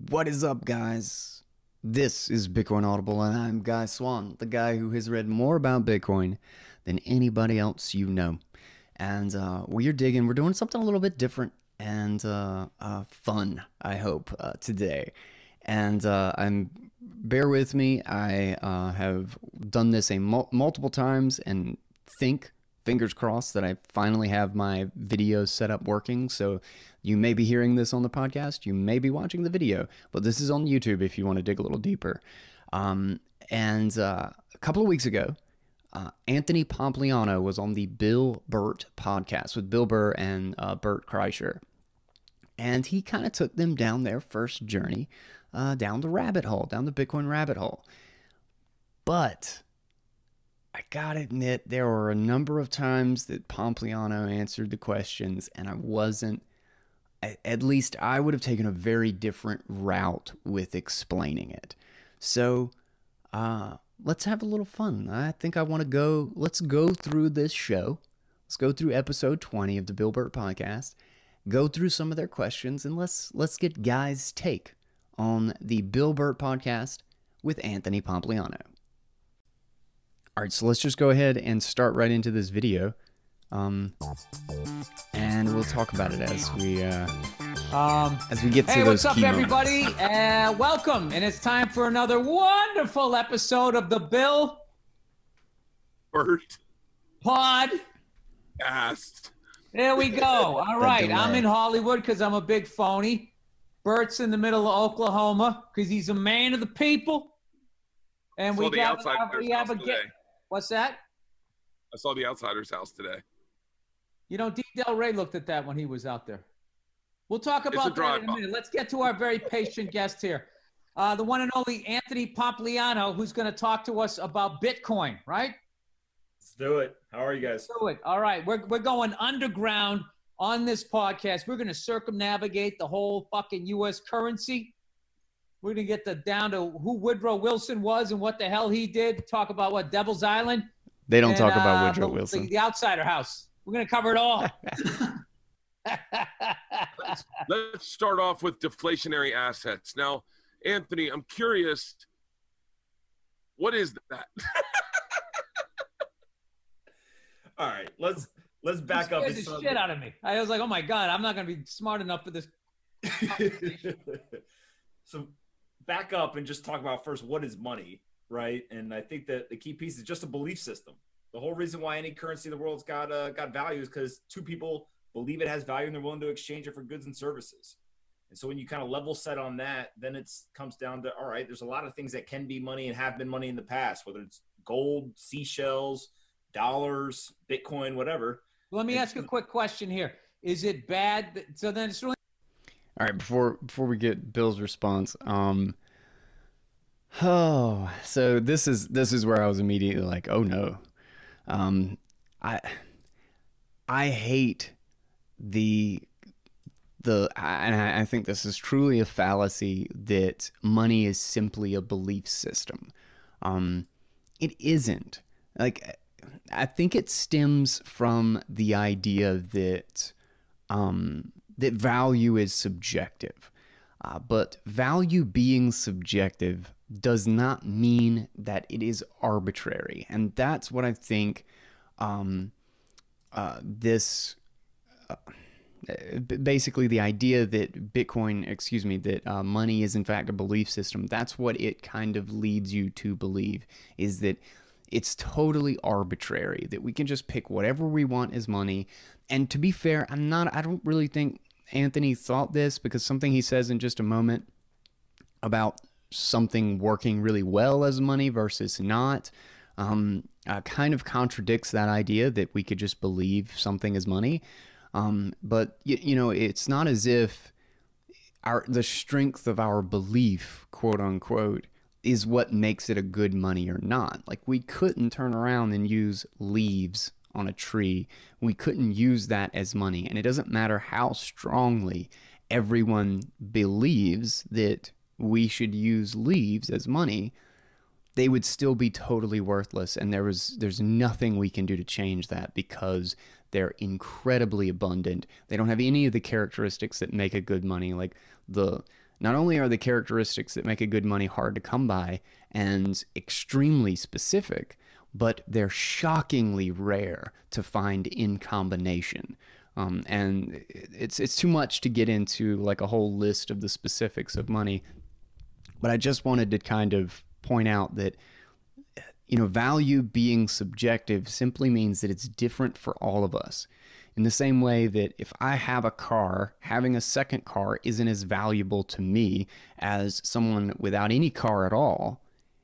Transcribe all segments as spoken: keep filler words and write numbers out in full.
What is up, guys? This is Bitcoin Audible, and I'm Guy Swan, the guy who has read more about Bitcoin than anybody else you know. And uh, we're digging, we're doing something a little bit different and uh, uh, fun, I hope, uh, today. And uh, I'm bear with me. I uh, have done this a mul- multiple times and think, fingers crossed, that I finally have my video set up working. So you may be hearing this on the podcast, you may be watching the video, but this is on YouTube if you want to dig a little deeper. Um, and uh, a couple of weeks ago, uh, Anthony Pompliano was on the Bill Burt podcast with Bill Burr and uh, Burt Kreischer. And he kind of took them down their first journey uh, down the rabbit hole, down the Bitcoin rabbit hole. But I gotta admit, there were a number of times that Pompliano answered the questions, and I wasn't, at least I would have taken a very different route with explaining it. So, uh, let's have a little fun. I think I want to go, let's go through this show. Let's go through episode twenty of the Bill Burt podcast, go through some of their questions, and let's, let's get Guy's take on the Bill Burt podcast with Anthony Pompliano. All right, so let's just go ahead and start right into this video, um, and we'll talk about it as we uh, um, as we get to hey, those what's up, key everybody? moments. Uh, welcome, and it's time for another wonderful episode of the Bill Burt Pod. asked. There we go. All right, I'm delay. in Hollywood because I'm a big phony. Bert's in the middle of Oklahoma because he's a man of the people. And I we saw the got Outsider's we have house a get. today. What's that? I saw the Outsider's house today. You know, D. Del Rey looked at that when he was out there. We'll talk It's a about that in a drive-by. minute. Let's get to our very patient guest here. Uh, the one and only Anthony Pompliano, who's going to talk to us about Bitcoin, right? Let's do it. How are you guys? Do it. All right. We're, we're going underground on this podcast. We're going to circumnavigate the whole fucking U S currency. We're going to get the down to who Woodrow Wilson was and what the hell he did. Talk about what Devil's Island. They don't and, talk about uh, Woodrow the, Wilson. The, the Outsider House. We're going to cover it all. Let's, let's start off with deflationary assets. Now, Anthony, I'm curious, what is that? All right, let's let's back up. Scared the It's- shit out of me. I was like, oh my God, I'm not going to be smart enough for this. So back up and just talk about first what is money, right? And I think that the key piece is just a belief system. The whole reason why any currency in the world's got uh, got value is because two people believe it has value and they're willing to exchange it for goods and services. And so when you kind of level set on that, then it comes down to, all right, there's a lot of things that can be money and have been money in the past, whether it's gold, seashells, dollars, Bitcoin, whatever. Let me ask you a quick question here. Is it bad? that- So then it's really All right, before before we get Bill's response, um, oh, so this is this is where I was immediately like, oh no, um, I I hate the the and I, I think this is truly a fallacy that money is simply a belief system. Um, it isn't. Like, I think it stems from the idea that um, that value is subjective. Uh, but value being subjective does not mean that it is arbitrary. And that's what I think um, uh, this, uh, basically the idea that Bitcoin, excuse me, that uh, money is in fact a belief system, that's what it kind of leads you to believe, is that it's totally arbitrary, that we can just pick whatever we want as money. And to be fair, I'm not, I don't really think Anthony thought this, because something he says in just a moment about something working really well as money versus not, um, uh, kind of contradicts that idea that we could just believe something is money. Um, but, you, you know, it's not as if our the strength of our belief, quote unquote, is what makes it a good money or not. Like, we couldn't turn around and use leaves on a tree. We couldn't use that as money. And it doesn't matter how strongly everyone believes that we should use leaves as money, they would still be totally worthless. And there was there's nothing we can do to change that, because they're incredibly abundant. They don't have any of the characteristics that make a good money, like the Not only are the characteristics that make a good money hard to come by and extremely specific, but they're shockingly rare to find in combination. Um, and it's it's too much to get into like a whole list of the specifics of money. But I just wanted to kind of point out that, you know, value being subjective simply means that it's different for all of us. In the same way that if I have a car, having a second car isn't as valuable to me as someone without any car at all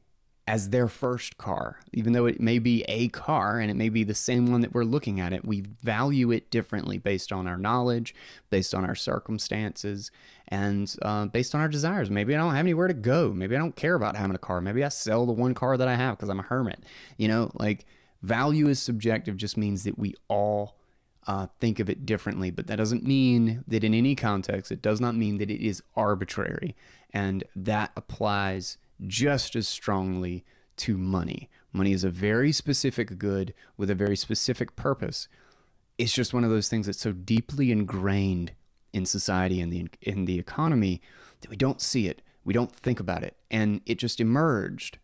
as their first car. Even though it may be a car and it may be the same one that we're looking at it, we value it differently based on our knowledge, based on our circumstances, and uh, based on our desires. Maybe I don't have anywhere to go. Maybe I don't care about having a car. Maybe I sell the one car that I have because I'm a hermit. You know, like value is subjective just means that we all uh, think of it differently, but that doesn't mean that in any context, it does not mean that it is arbitrary. And that applies just as strongly to money. Money is a very specific good with a very specific purpose. It's just one of those things that's so deeply ingrained in society and the in the economy that we don't see it, we don't think about it, and it just emerged.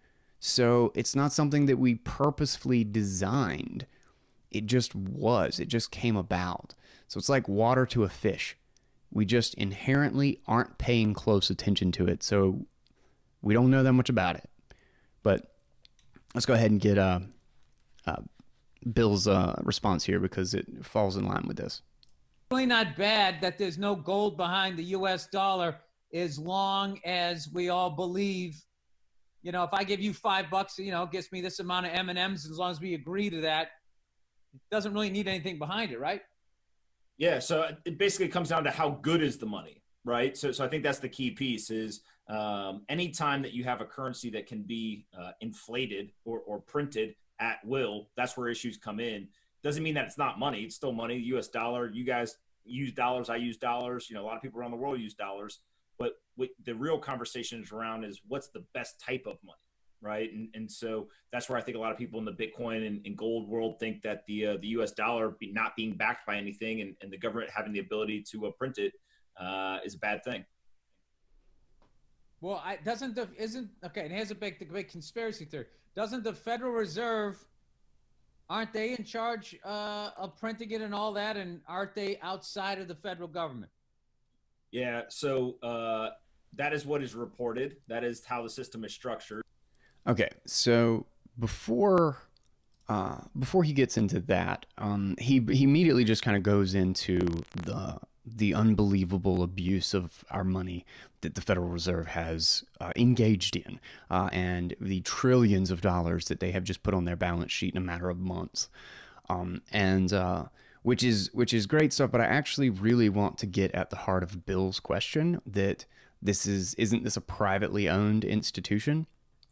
So it's not something that we purposefully designed. It just was. It just came about. So it's like water to a fish. We just inherently aren't paying close attention to it. So we don't know that much about it. But let's go ahead and get uh, uh, Bill's uh, response here because it falls in line with this. Really not bad that there's no gold behind the U S dollar as long as we all believe, you know, if I give you five bucks, you know, it gets me this amount of M and M's, as long as we agree to that, it doesn't really need anything behind it, right? Yeah, so it basically comes down to how good is the money, right? So, so I think that's the key piece is um, anytime that you have a currency that can be uh, inflated or, or printed at will, that's where issues come in. Doesn't mean that it's not money. It's still money. U S dollar, you guys use dollars, I use dollars. You know, a lot of people around the world use dollars. But what the real conversation is around is what's the best type of money, right? And and so that's where I think a lot of people in the Bitcoin and, and gold world think that the uh, the U S dollar be not being backed by anything and, and the government having the ability to uh, print it uh, is a bad thing. Well, I, doesn't the isn't okay? And here's a big, the big conspiracy theory. Doesn't the Federal Reserve, aren't they in charge uh, of printing it and all that? And aren't they outside of the federal government? Yeah. So uh, that is what is reported. That is how the system is structured. Okay, so before uh, before he gets into that, um, he he immediately just kind of goes into the the unbelievable abuse of our money that the Federal Reserve has uh, engaged in, uh, and the trillions of dollars that they have just put on their balance sheet in a matter of months, um, and uh, which is which is great stuff. But I actually really want to get at the heart of Bill's question that this is isn't this a privately owned institution?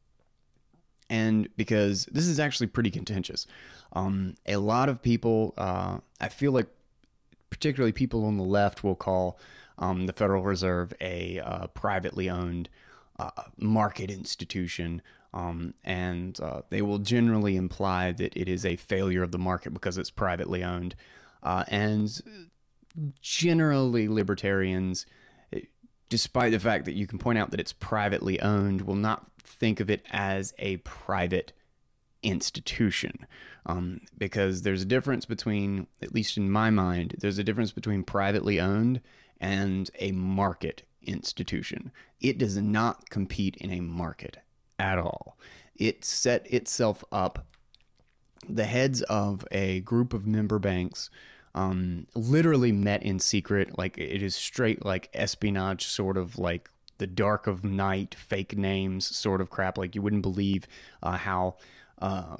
And because this is actually pretty contentious. Um, a lot of people, uh, I feel like particularly people on the left will call um, the Federal Reserve a uh, privately owned uh, market institution. Um, and uh, they will generally imply that it is a failure of the market because it's privately owned. Uh, and generally libertarians, despite the fact that you can point out that it's privately owned, will not think of it as a private institution, um, because there's a difference between, at least in my mind, there's a difference between privately owned and a market institution. It does not compete in a market at all. It set itself up. The heads of a group of member banks um, literally met in secret. Like it is straight like espionage, sort of like the dark of night, fake names sort of crap. Like you wouldn't believe uh, how uh,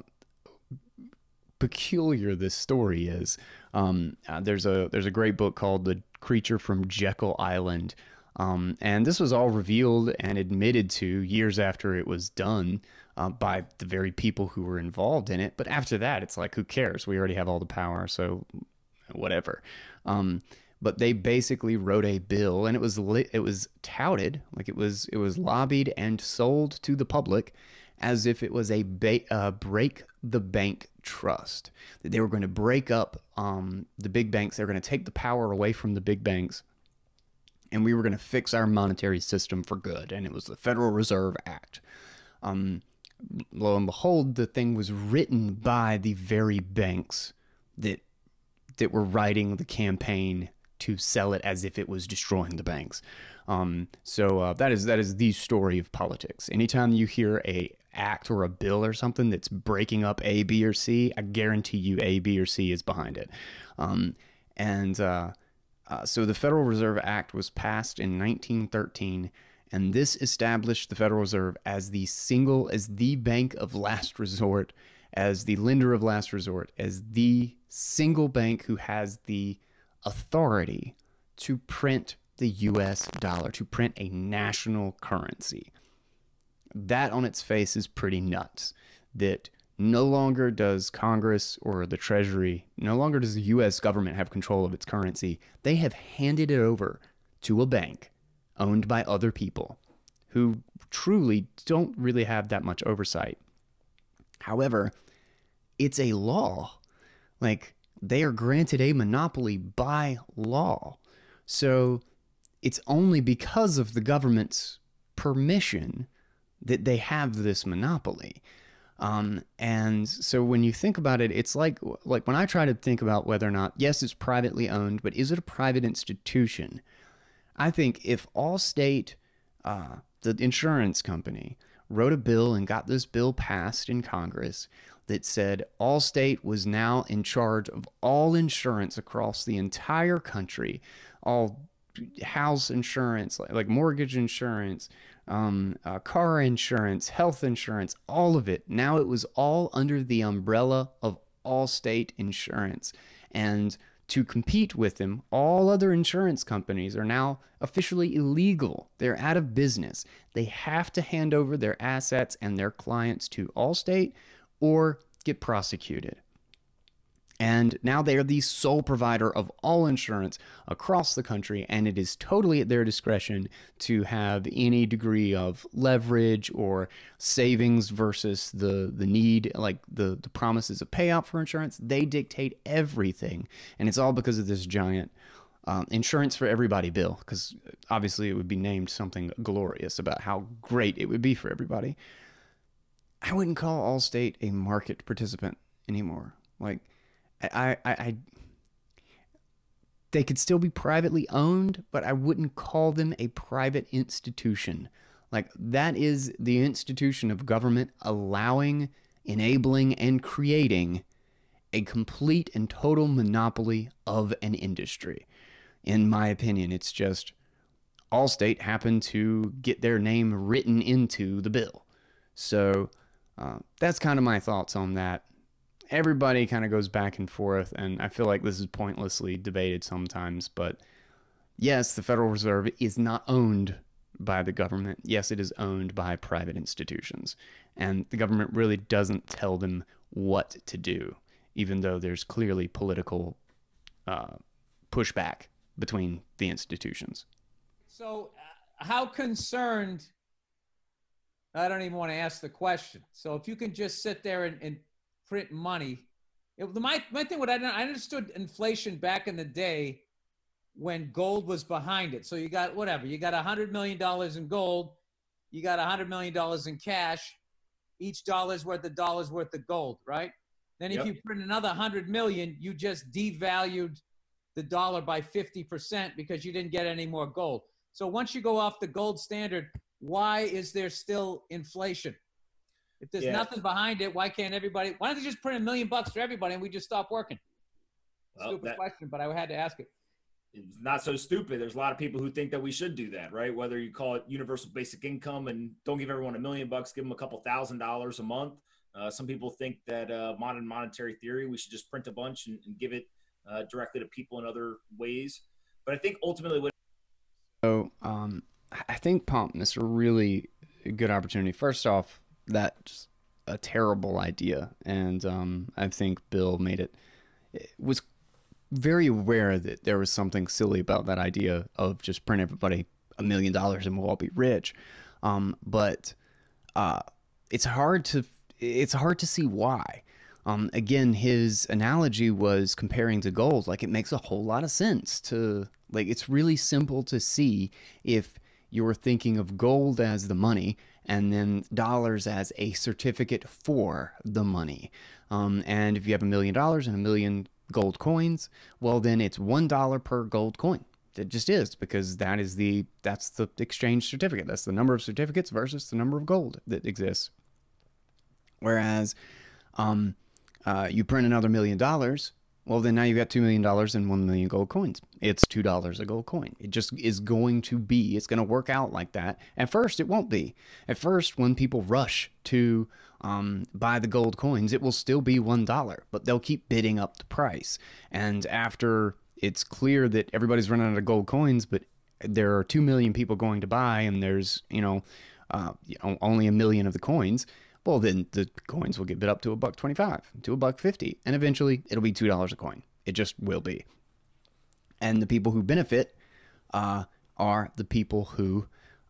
peculiar this story is. Um, uh, there's a there's a great book called The Creature from Jekyll Island. Um, and this was all revealed and admitted to years after it was done uh, by the very people who were involved in it. But after that, it's like, who cares? We already have all the power, so whatever. Um, but they basically wrote a bill, and it was li- it was touted, like it was it was lobbied and sold to the public as if it was a ba- uh, break the bank trust. That they were going to break up um, the big banks. They were going to take the power away from the big banks. and we were going to fix our monetary system for good. And it was the Federal Reserve Act. Um, lo and behold, the thing was written by the very banks that that were writing the campaign to sell it as if it was destroying the banks. Um, so uh, that is that is the story of politics. Anytime you hear a act or a bill or something that's breaking up A, B, or C, I guarantee you A, B, or C is behind it. Um, and uh, uh, so the Federal Reserve Act was passed in nineteen thirteen, and this established the Federal Reserve as the single, as the bank of last resort, as the lender of last resort, as the single bank who has the authority to print the U S dollar, to print a national currency. That on its face is pretty nuts. That no longer does Congress or the Treasury, no longer does the U S government have control of its currency. They have handed it over to a bank owned by other people who truly don't really have that much oversight. However, it's a law. Like, they are granted a monopoly by law. So it's only because of the government's permission that they have this monopoly. Um, and so when you think about it, it's like, like when I try to think about whether or not, yes, it's privately owned, but is it a private institution? I think if Allstate, uh, the insurance company, wrote a bill and got this bill passed in Congress that said Allstate was now in charge of all insurance across the entire country, all house insurance, like, like mortgage insurance, um, uh, car insurance, health insurance, all of it. Now it was all under the umbrella of Allstate Insurance. And to compete with them, all other insurance companies are now officially illegal. They're out of business. They have to hand over their assets and their clients to Allstate or get prosecuted. And now they are the sole provider of all insurance across the country, and it is totally at their discretion to have any degree of leverage or savings versus the, the need, like the, the promises of payout for insurance. They dictate everything, and it's all because of this giant um, insurance for everybody bill, because obviously it would be named something glorious about how great it would be for everybody. I wouldn't call Allstate a market participant anymore. Like, I, I, I, they could still be privately owned, but I wouldn't call them a private institution. Like, that is the institution of government allowing, enabling, and creating a complete and total monopoly of an industry. In my opinion, it's just Allstate happened to get their name written into the bill. So uh, that's kind of my thoughts on that. Everybody kind of goes back and forth, and I feel like this is pointlessly debated sometimes. But yes, the Federal Reserve is not owned by the government. Yes, it is owned by private institutions. And the government really doesn't tell them what to do, even though there's clearly political uh, pushback between the institutions. So uh, how concerned, I don't even want to ask the question. So if you can just sit there and, and print money. It, my, my thing, what I, I understood inflation back in the day when gold was behind it. So you got whatever, you got one hundred million dollars in gold, you got one hundred million dollars in cash, each dollar's worth of dollars worth of gold, right? Then if Yep. you print another one hundred million, you just devalued the dollar by fifty percent because you didn't get any more gold. So once you go off the gold standard, why is there still inflation? If there's Yeah. nothing behind it, why can't everybody? Why don't they just print a million bucks for everybody and we just stop working? Well, Stupid that- question, but I had to ask it. It's not so stupid. There's a lot of people who think that we should do that, right? Whether you call it universal basic income and don't give everyone a million bucks, give them a couple thousand dollars a month. Uh, some people think that uh, modern monetary theory, we should just print a bunch and, and give it uh, directly to people in other ways. But I think ultimately what So um, I think Pomp missed a really good opportunity. First off, that's a terrible idea, and um, I think Bill made it, it was very aware that there was something silly about that idea of just print everybody a million dollars and we'll all be rich. Um, but uh, it's hard to it's hard to see why. Um, again, his analogy was comparing to gold. Like, it makes a whole lot of sense to, like, it's really simple to see if you're thinking of gold as the money and then dollars as a certificate for the money. Um, and if you have a million dollars and a million gold coins, well, then it's one dollar per gold coin. It just is, because that is the, that's the exchange certificate. That's the number of certificates versus the number of gold that exists. Whereas, um, Uh, you print another million dollars, well, then now you've got two million dollars and one million gold coins. It's two dollars a gold coin. It just is going to be, it's going to work out like that. At first, it won't be. At first, when people rush to um, buy the gold coins, it will still be one dollar, but they'll keep bidding up the price. And after it's clear that everybody's running out of gold coins, but there are two million people going to buy, and there's, you know, uh, only a million of the coins, well, then the coins will get bid up to a buck twenty-five, to a buck fifty, and eventually it'll be two dollars a coin. It just will be. And the people who benefit uh, are the people who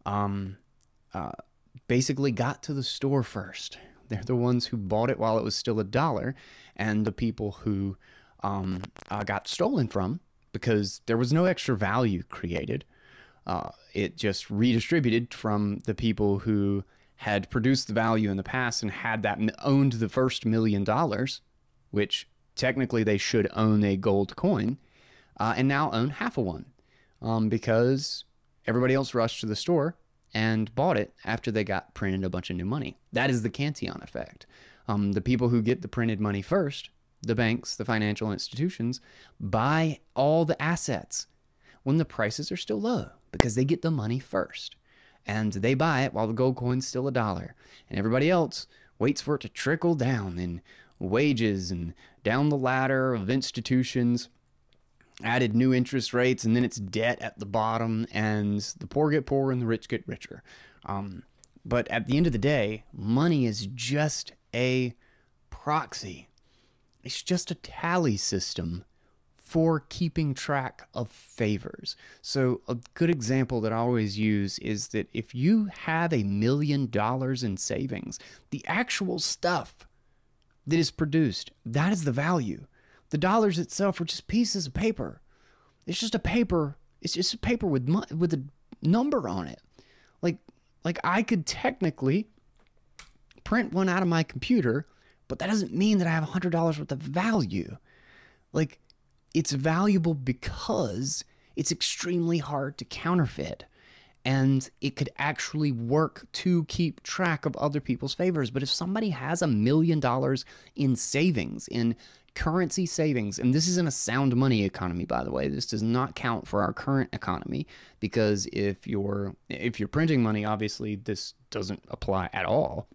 um, uh, basically got to the store first. They're the ones who bought it while it was still a dollar, and the people who um, uh, got stolen from because there was no extra value created. Uh, it just redistributed from the people who had produced the value in the past and had that owned the first million dollars, which technically they should own a gold coin, uh, and now own half of one, um, because everybody else rushed to the store and bought it after they got printed a bunch of new money. That is the Cantillon effect. Um, the people who get the printed money first, the banks, the financial institutions, buy all the assets when the prices are still low because they get the money first. And they buy it while the gold coin's still a dollar. And everybody else waits for it to trickle down in wages and down the ladder of institutions, added new interest rates, and then it's debt at the bottom, and the poor get poorer and the rich get richer. Um, but at the end of the day, money is just a proxy. It's just a tally system for keeping track of favors. So a good example that I always use is that if you have a million dollars in savings, the actual stuff that is produced, that is the value. The dollars itself are just pieces of paper. It's just a paper. It's just a paper with mo- with a number on it. Like like I could technically print one out of my computer, but that doesn't mean that I have one hundred dollars worth of value. Like, it's valuable because it's extremely hard to counterfeit, and it could actually work to keep track of other people's favors. But if somebody has a million dollars in savings, in currency savings, and this isn't a sound money economy, by the way, this does not count for our current economy, because if you're if you're printing money, obviously this doesn't apply at all.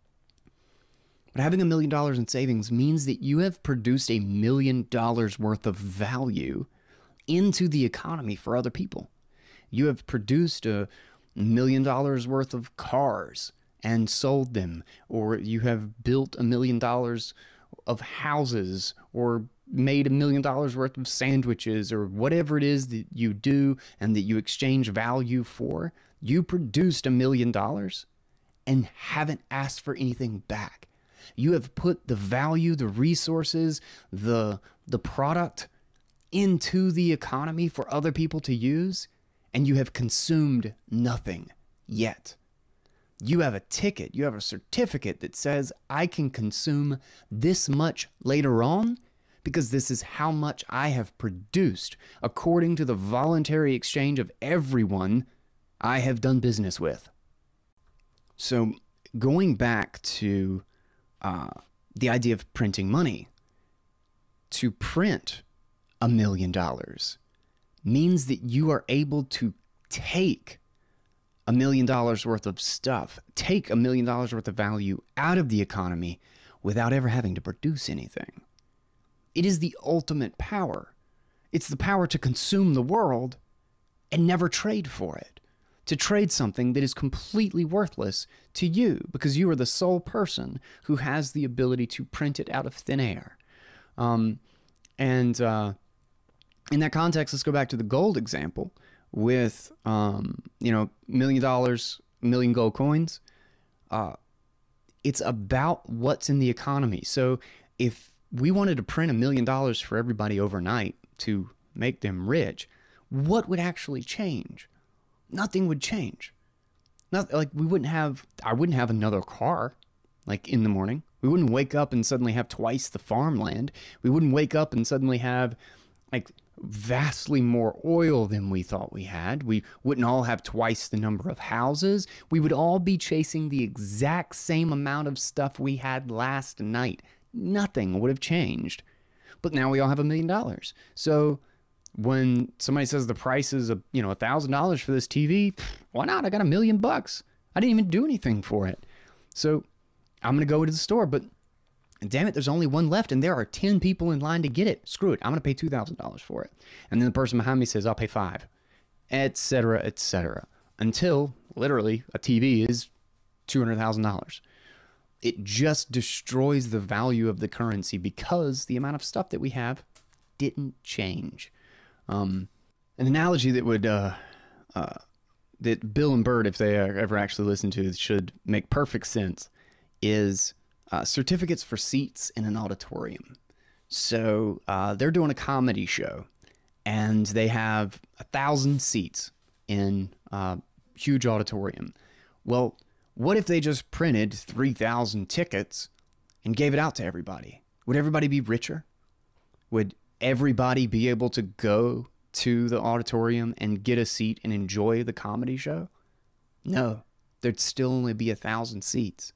But having a million dollars in savings means that you have produced a million dollars worth of value into the economy for other people. You have produced a million dollars worth of cars and sold them, or you have built a million dollars of houses, or made a million dollars worth of sandwiches, or whatever it is that you do and that you exchange value for. You produced a million dollars and haven't asked for anything back. You have put the value, the resources, the the product into the economy for other people to use, and you have consumed nothing yet. You have a ticket, you have a certificate that says, I can consume this much later on because this is how much I have produced according to the voluntary exchange of everyone I have done business with. So going back to Uh, the idea of printing money, to print a million dollars means that you are able to take a million dollars worth of stuff, take a million dollars worth of value out of the economy without ever having to produce anything. It is the ultimate power. It's the power to consume the world and never trade for it. To trade something that is completely worthless to you because you are the sole person who has the ability to print it out of thin air. Um, and uh, in that context, let's go back to the gold example with, um, you know, million dollars, million gold coins. Uh, it's about what's in the economy. So if we wanted to print a million dollars for everybody overnight to make them rich, what would actually change? Nothing would change. Not like we wouldn't have, I wouldn't have another car like in the morning. We wouldn't wake up and suddenly have twice the farmland. We wouldn't wake up and suddenly have like vastly more oil than we thought we had. We wouldn't all have twice the number of houses. We would all be chasing the exact same amount of stuff we had last night. Nothing would have changed. But now we all have a million dollars. So when somebody says the price is a, you know, a thousand dollars for this T V, why not? I got a million bucks. I didn't even do anything for it. So I'm going to go to the store, but damn it, there's only one left, and there are ten people in line to get it. Screw it. I'm going to pay two thousand dollars for it. And then the person behind me says, I'll pay five, et cetera, et cetera, until literally a T V is two hundred thousand dollars. It just destroys the value of the currency because the amount of stuff that we have didn't change. Um, an analogy that would, uh, uh, that Bill and Bert, if they ever actually listen to, should make perfect sense is Uh, certificates for seats in an auditorium. So uh, they're doing a comedy show, and they have a thousand seats in a huge auditorium. Well, what if they just printed three thousand tickets and gave it out to everybody? Would everybody be richer? Would everybody be able to go to the auditorium and get a seat and enjoy the comedy show? No, there'd still only be a thousand seats.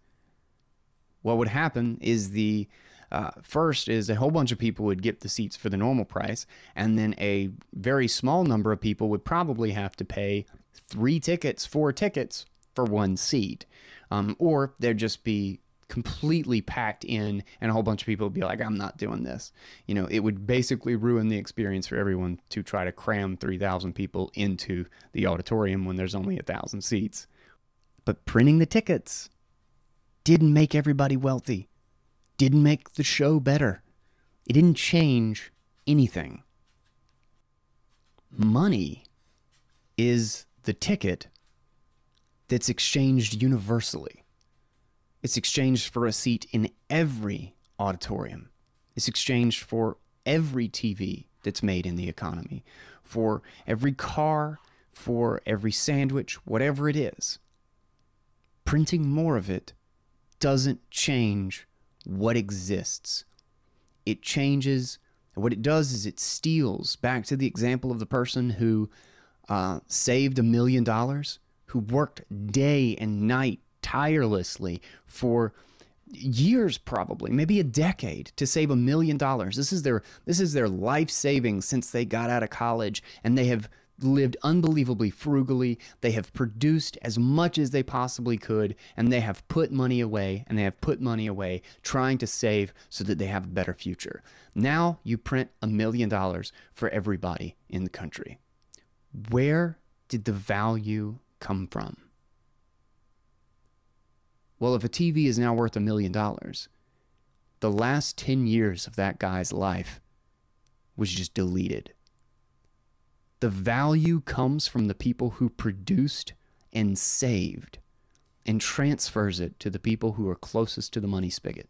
What would happen is the uh, first is a whole bunch of people would get the seats for the normal price, and then a very small number of people would probably have to pay three tickets, four tickets for one seat. Um, or there'd just be completely packed in, and a whole bunch of people would be like, I'm not doing this. You know, it would basically ruin the experience for everyone to try to cram three thousand people into the auditorium when there's only a thousand seats. But printing the tickets didn't make everybody wealthy, didn't make the show better. It didn't change anything. Money is the ticket that's exchanged universally. It's exchanged for a seat in every auditorium. It's exchanged for every T V that's made in the economy, for every car, for every sandwich, whatever it is. Printing more of it doesn't change what exists. It changes, what it does is it steals, back to the example of the person who uh, saved a million dollars, who worked day and night tirelessly for years, probably, maybe a decade, to save a million dollars. This is their, this is their life savings since they got out of college, and they have lived unbelievably frugally. They have produced as much as they possibly could, and they have put money away, and they have put money away trying to save so that they have a better future. Now you print a million dollars for everybody in the country. Where did the value come from? Well, if a T V is now worth a million dollars, the last ten years of that guy's life was just deleted. The value comes from the people who produced and saved, and transfers it to the people who are closest to the money spigot.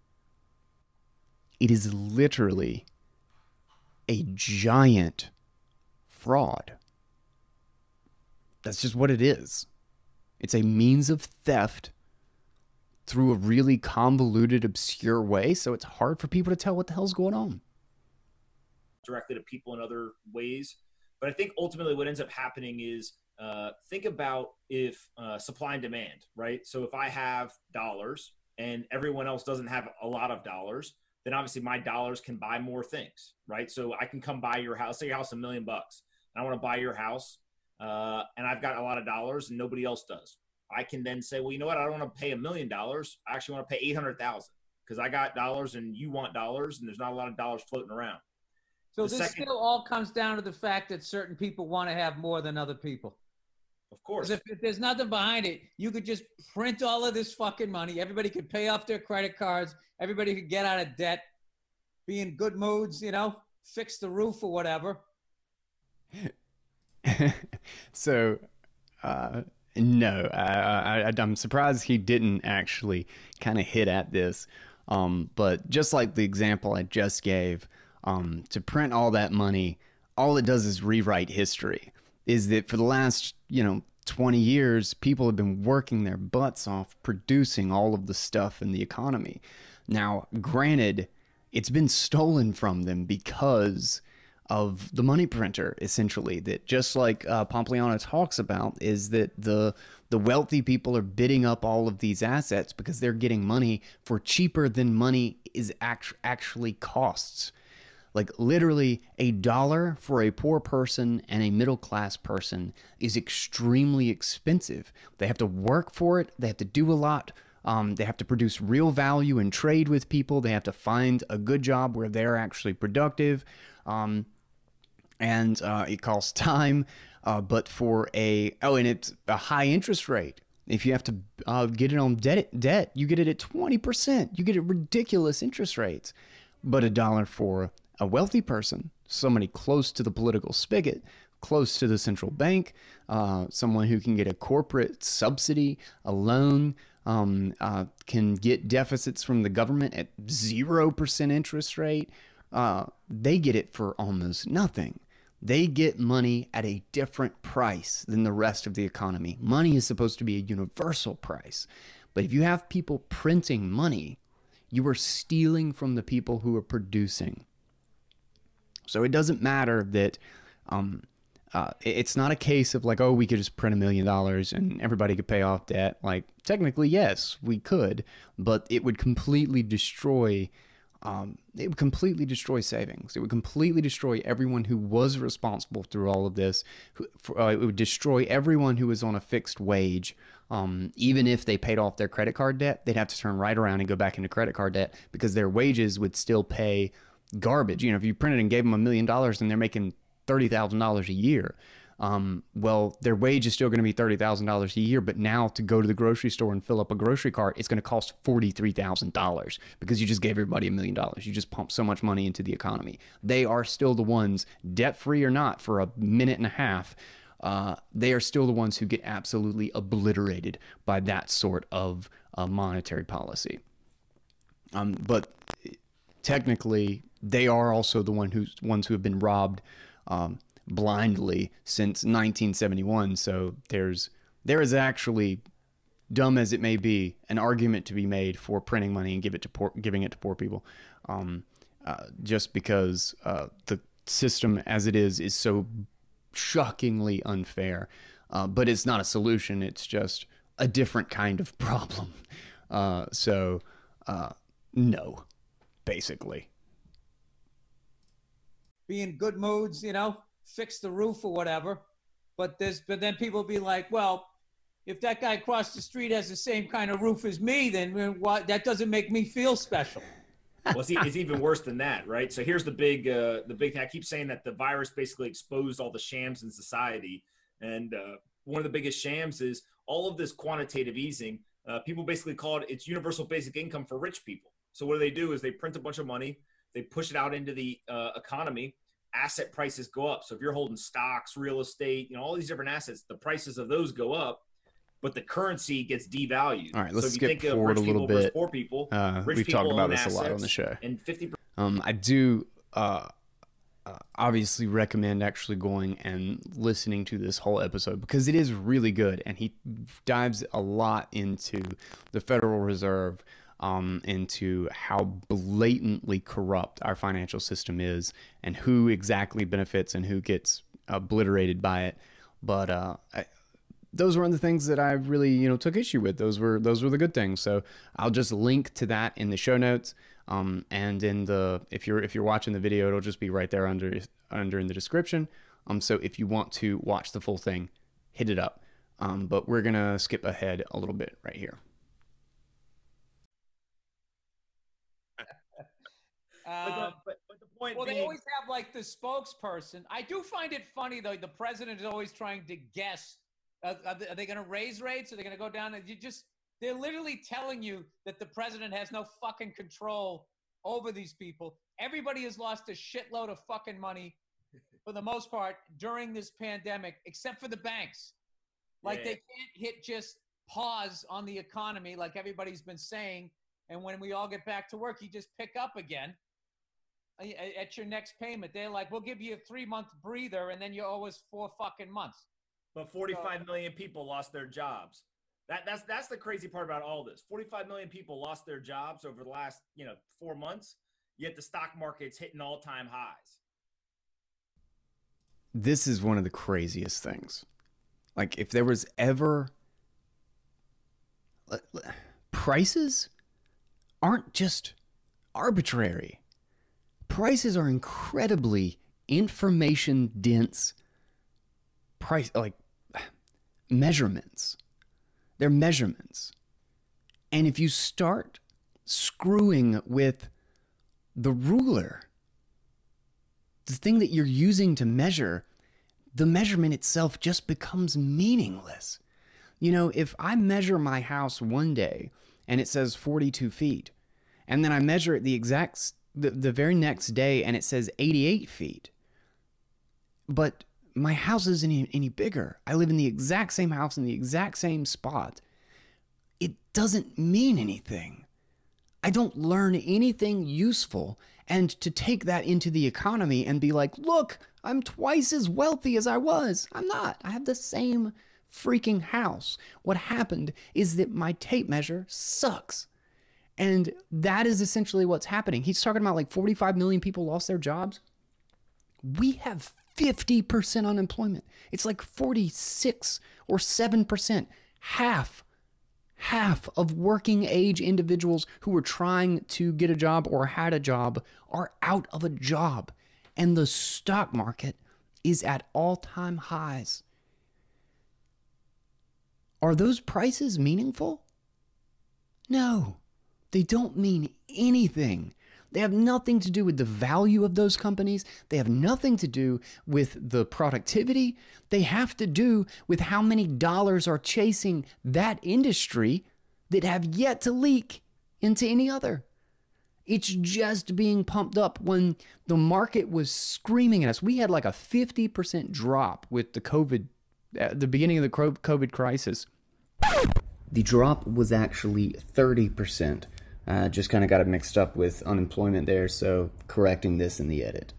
It is literally a giant fraud. That's just what it is. It's a means of theft through a really convoluted, obscure way, so it's hard for people to tell what the hell's going on. Directly to people in other ways. But I think ultimately what ends up happening is uh, think about if uh, supply and demand, right? So if I have dollars and everyone else doesn't have a lot of dollars, then obviously my dollars can buy more things, right? So I can come buy your house, say your house a million bucks, and I want to buy your house, uh, and I've got a lot of dollars and nobody else does. I can then say, well, you know what? I don't want to pay a million dollars. I actually want to pay eight hundred thousand because I got dollars and you want dollars, and there's not a lot of dollars floating around. So The this second- still all comes down to the fact that certain people want to have more than other people. Of course. 'Cause If, if there's nothing behind it, you could just print all of this fucking money. Everybody could pay off their credit cards. Everybody could get out of debt, be in good moods, you know, fix the roof or whatever. So, uh, no, I, I, I'm surprised he didn't actually kind of hit at this. Um, but just like the example I just gave, um, to print all that money, all it does is rewrite history. Is that for the last, you know, twenty years, people have been working their butts off producing all of the stuff in the economy. Now, granted, it's been stolen from them because of the money printer, essentially. That just like uh, Pompliano talks about, is that the the wealthy people are bidding up all of these assets because they're getting money for cheaper than money is act- actually costs. Like literally a dollar for a poor person and a middle class person is extremely expensive. They have to work for it. They have to do a lot. Um, they have to produce real value and trade with people. They have to find a good job where they're actually productive. Um, and uh, it costs time. Uh, but for a, oh, and it's a high interest rate. If you have to uh, get it on debt, debt, you get it at twenty percent. You get at ridiculous interest rates. But a dollar for a wealthy person, somebody close to the political spigot, close to the central bank, uh, someone who can get a corporate subsidy, a loan, um, uh, can get deficits from the government at zero percent interest rate, uh, they get it for almost nothing. They get money at a different price than the rest of the economy. Money is supposed to be a universal price. But if you have people printing money, you are stealing from the people who are producing. So it doesn't matter that um, uh, it's not a case of like, oh, we could just print a million dollars and everybody could pay off debt. Like, technically, yes, we could, but it would completely destroy Um, it would completely destroy savings. It would completely destroy everyone who was responsible through all of this. Who, for, uh, it would destroy everyone who was on a fixed wage. Um, even if they paid off their credit card debt, they'd have to turn right around and go back into credit card debt because their wages would still pay garbage. You know, if you printed and gave them a million dollars and they're making thirty thousand dollars a year, Um, well, their wage is still going to be thirty thousand dollars a year, but now to go to the grocery store and fill up a grocery cart, it's going to cost forty-three thousand dollars because you just gave everybody a million dollars. You just pumped so much money into the economy. They are still the ones, debt-free or not, for a minute and a half, uh, they are still the ones who get absolutely obliterated by that sort of uh, monetary policy. Um, but technically, they are also the one who's, ones who have been robbed um, blindly since nineteen seventy-one. So there's there is actually, dumb as it may be, an argument to be made for printing money and give it to poor, giving it to poor people, um, uh, just because uh, the system as it is is so shockingly unfair. Uh, but it's not a solution. It's just a different kind of problem. Uh, so uh, no, basically. Be in good moods, you know, fix the roof or whatever. But there's, but then people be like, well, if that guy across the street has the same kind of roof as me, then what? That doesn't make me feel special. Well, it's, it's even worse than that, right? So here's the big, uh, the big thing. I keep saying that the virus basically exposed all the shams in society, and uh, one of the biggest shams is all of this quantitative easing. Uh, people basically call it it's universal basic income for rich people. So what do they do is they print a bunch of money, they push it out into the uh, economy. Asset prices go up. So if you're holding stocks, real estate, you know, all these different assets, the prices of those go up, but the currency gets devalued. All right, let's so if you skip think forward of a rich little people versus bit. Poor people. Uh, rich we've people talked about own this a lot on the assets, show. And fifty percent. Um, I do uh, uh, obviously recommend actually going and listening to this whole episode because it is really good, and he dives a lot into the Federal Reserve, um, into how blatantly corrupt our financial system is, and who exactly benefits and who gets obliterated by it. But uh, I, those weren't the things that I really, you know, took issue with. Those were those were the good things. So I'll just link to that in the show notes. Um, and in the if you're if you're watching the video, it'll just be right there under under in the description. Um, so if you want to watch the full thing, hit it up. Um, but we're gonna skip ahead a little bit right here. Um, But the, but, but the point well, being, they always have like the spokesperson. I do find it funny though. The president is always trying to guess. Uh, are they, are they going to raise rates? Are they going to go down? And you just, they're literally telling you that the president has no fucking control over these people. Everybody has lost a shitload of fucking money for the most part during this pandemic, except for the banks. Like Yeah. they can't hit just pause on the economy like everybody's been saying. And when we all get back to work, you just pick up again at your next payment. They're like, we'll give you a three month breather and then you owe us four fucking months. But forty-five million people lost their jobs. That that's that's the crazy part about all this. forty-five million people lost their jobs over the last, you know, four months, yet the stock market's hitting all-time highs. This is one of the craziest things. Like, if there was ever prices aren't just arbitrary. Prices are incredibly information dense price, like measurements. They're measurements. And if you start screwing with the ruler, the thing that you're using to measure, the measurement itself just becomes meaningless. You know, if I measure my house one day and it says forty-two feet, and then I measure it the exact, the, the very next day and it says eighty-eight feet, but my house isn't any, any bigger. I live in the exact same house in the exact same spot. It doesn't mean anything. I don't learn anything useful. And to take that into the economy and be like, look, I'm twice as wealthy as I was. I'm not. I have the same freaking house. What happened is that my tape measure sucks. And that is essentially what's happening. He's talking about like forty-five million people lost their jobs. We have fifty percent unemployment. It's like forty-six or seven percent. Half, half of working age individuals who were trying to get a job or had a job are out of a job. And the stock market is at all-time highs. Are those prices meaningful? No, they don't mean anything. They have nothing to do with the value of those companies. They have nothing to do with the productivity. They have to do with how many dollars are chasing that industry that have yet to leak into any other. It's just being pumped up when the market was screaming at us. We had like a fifty percent drop with the COVID, at the beginning of the COVID crisis. The drop was actually thirty percent. Uh, just kind of got it mixed up with unemployment there, so correcting this in the edit.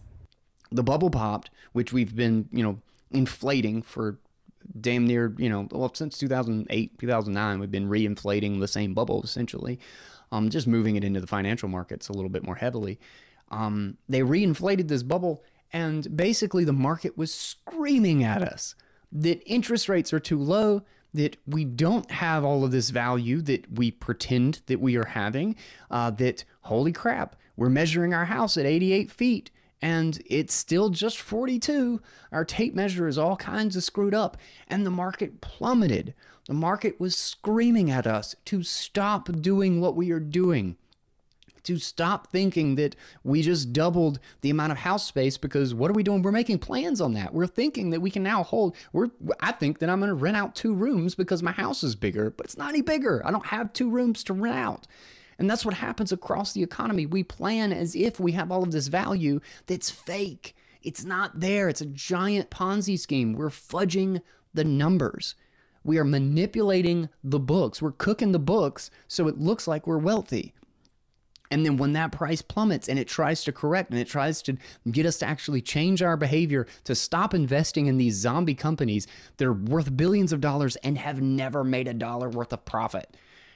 The bubble popped, which we've been, you know, inflating for damn near, you know, well, since two thousand eight, two thousand nine, we've been reinflating the same bubble, essentially, um, just moving it into the financial markets a little bit more heavily. Um, they reinflated this bubble, and basically the market was screaming at us that interest rates are too low, that we don't have all of this value that we pretend that we are having, uh, that, holy crap, we're measuring our house at eighty-eight feet and it's still just forty-two. Our tape measure is all kinds of screwed up, and the market plummeted. The market was screaming at us to stop doing what we are doing, to stop thinking that we just doubled the amount of house space, because what are we doing? We're making plans on that. We're thinking that we can now hold, we're, I think that I'm going to rent out two rooms because my house is bigger, but it's not any bigger. I don't have two rooms to rent out. And that's what happens across the economy. We plan as if we have all of this value that's fake. It's not there. It's a giant Ponzi scheme. We're fudging the numbers. We are manipulating the books. We're cooking the books so it looks like we're wealthy. And then when that price plummets and it tries to correct and it tries to get us to actually change our behavior, to stop investing in these zombie companies that are worth billions of dollars and have never made a dollar worth of profit.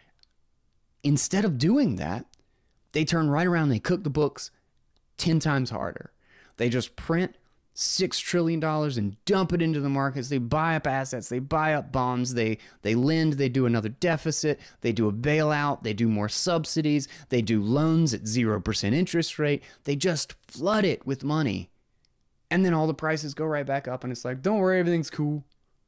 Instead of doing that, they turn right around and they cook the books ten times harder. They just print six trillion dollars and dump it into the markets. They buy up assets. They buy up bonds. They they lend. They do another deficit. They do a bailout. They do more subsidies. They do loans at zero percent interest rate. They just flood it with money. And then all the prices go right back up, and it's like, don't worry, everything's cool.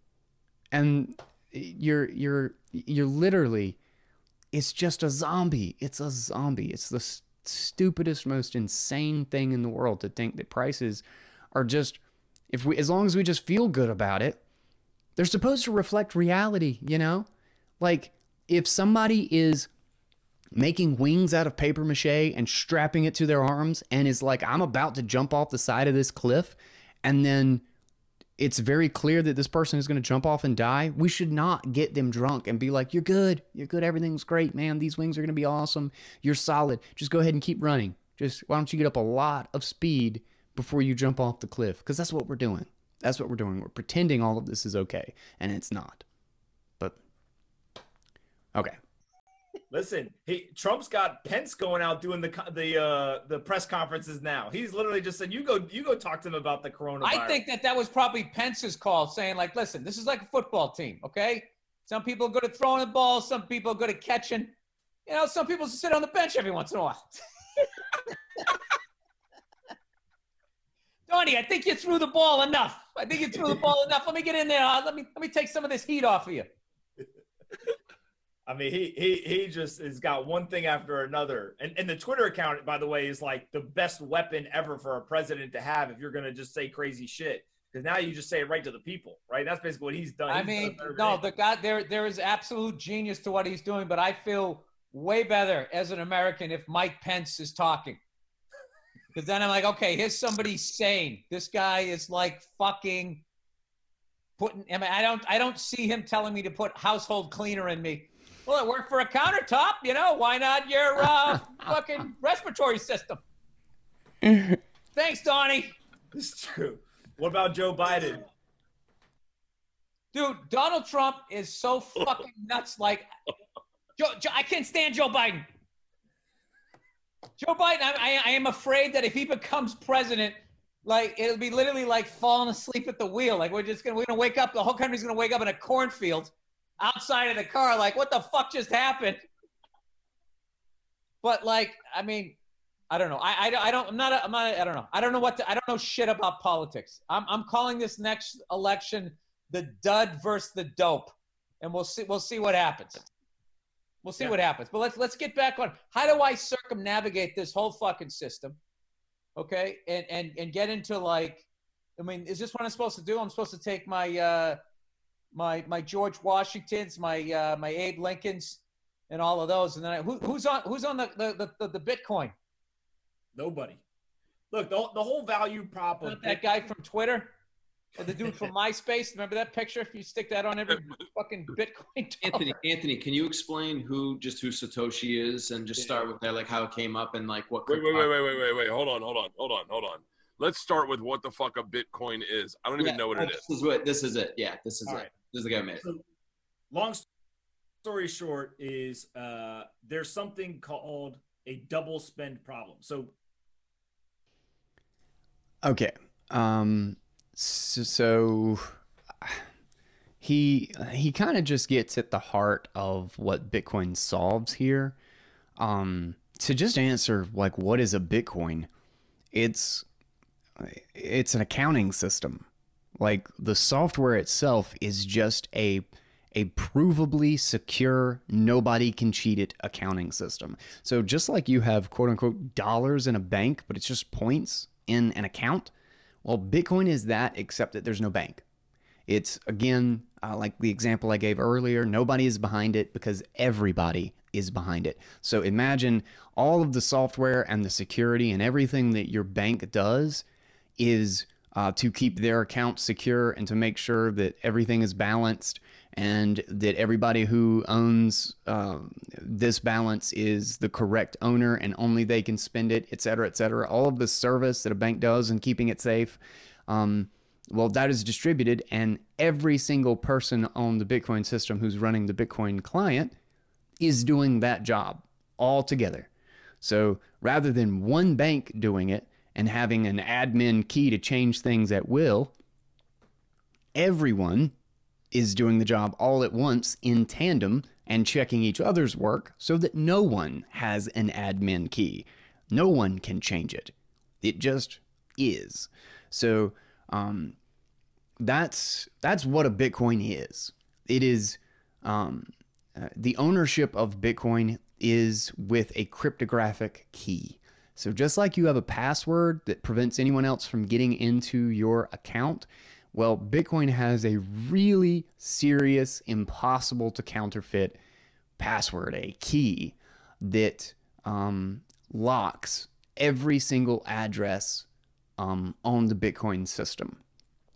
And you're you're you're literally, it's just a zombie. It's a zombie. It's the st- stupidest, most insane thing in the world to think that prices are just, if we, as long as we just feel good about it, they're supposed to reflect reality, you know? Like, if somebody is making wings out of paper mache and strapping it to their arms and is like, I'm about to jump off the side of this cliff, and then it's very clear that this person is going to jump off and die, we should not get them drunk and be like, you're good. You're good. Everything's great, man. These wings are going to be awesome. You're solid. Just go ahead and keep running. Just why don't you get up a lot of speed before you jump off the cliff? Because that's what we're doing. That's what we're doing. We're pretending all of this is okay, and it's not. But, okay. Listen, he Trump's got Pence going out doing the the uh, the press conferences now. He's literally just said, "You go, you go talk to them about the coronavirus." I think that that was probably Pence's call, saying like, "Listen, this is like a football team, okay? Some people are good at throwing the ball, some people are good at catching. You know, some people sit on the bench every once in a while." Donnie, I think you threw the ball enough. I think you threw the ball enough. Let me get in there. Uh, let me let me take some of this heat off of you. I mean, he he he just has got one thing after another. And and the Twitter account, by the way, is like the best weapon ever for a president to have if you're going to just say crazy shit. Because now you just say it right to the people, right? That's basically what he's done. I He's mean, done no, the guy there there is absolute genius to what he's doing, but I feel way better as an American if Mike Pence is talking. Because then I'm like, okay, here's somebody sane. This guy is like fucking putting. I mean, I don't I don't see him telling me to put household cleaner in me. Well, it worked for a countertop, you know. Why not your uh, fucking respiratory system? Thanks, Donnie. It's true. What about Joe Biden? Dude, Donald Trump is so fucking nuts. Like, Joe, Joe, I can't stand Joe Biden. Joe Biden, I, I, I am afraid that if he becomes president, like, it'll be literally like falling asleep at the wheel. Like, we're just gonna we're gonna wake up. The whole country's gonna wake up in a cornfield outside of the car, like, what the fuck just happened? But like, I mean, I don't know. I, I, I don't. I'm not. A, I'm not. A, I don't know. I don't know what. To, I don't know shit about politics. I'm I'm calling this next election the dud versus the dope, and we'll see. We'll see what happens. We'll see Yeah. what happens. But let's let's get back on. How do I circumnavigate this whole fucking system? Okay, and and and get into like, I mean, is this what I'm supposed to do? I'm supposed to take my. Uh, my my George Washingtons, my uh, my Abe Lincolns, and all of those, and then I, who, who's on who's on the the, the the Bitcoin? Nobody. Look, the, the whole value prop of Not that guy from Twitter, or the dude from MySpace. Remember that picture? If you stick that on every fucking Bitcoin. Anthony, Anthony, can you explain who just who Satoshi is, and just start with that, like how it came up and like what? Wait, wait, wait, wait, wait, wait, wait. Hold on, hold on, hold on, hold on. Let's start with what the fuck a Bitcoin is. I don't even Yeah, know what oh, it is. This is what this is it. Yeah, this is All it. right. This is the guy who made it. So, long story short is uh, there's something called a double spend problem. So Okay. Um. So, so he he kind of just gets at the heart of what Bitcoin solves here. Um. To just answer like what is a Bitcoin, it's it's an accounting system. Like the software itself is just a a provably secure, nobody can cheat it accounting system. So just like you have quote unquote dollars in a bank, but it's just points in an account. Well, Bitcoin is that, except that there's no bank. It's again, uh, like the example I gave earlier, nobody is behind it because everybody is behind it. So imagine all of the software and the security and everything that your bank does is uh, to keep their account secure and to make sure that everything is balanced and that everybody who owns um, this balance is the correct owner and only they can spend it, et cetera, et cetera. All of the service that a bank does in keeping it safe, um, well, that is distributed, and every single person on the Bitcoin system who's running the Bitcoin client is doing that job all together. So rather than one bank doing it and having an admin key to change things at will, everyone is doing the job all at once in tandem and checking each other's work so that no one has an admin key. No one can change it. It just is. So um, that's that's what a Bitcoin is. It is um, uh, the ownership of Bitcoin is with a cryptographic key. So just like you have a password that prevents anyone else from getting into your account, well, Bitcoin has a really serious, impossible to counterfeit password, a key that um, locks every single address um, on the Bitcoin system.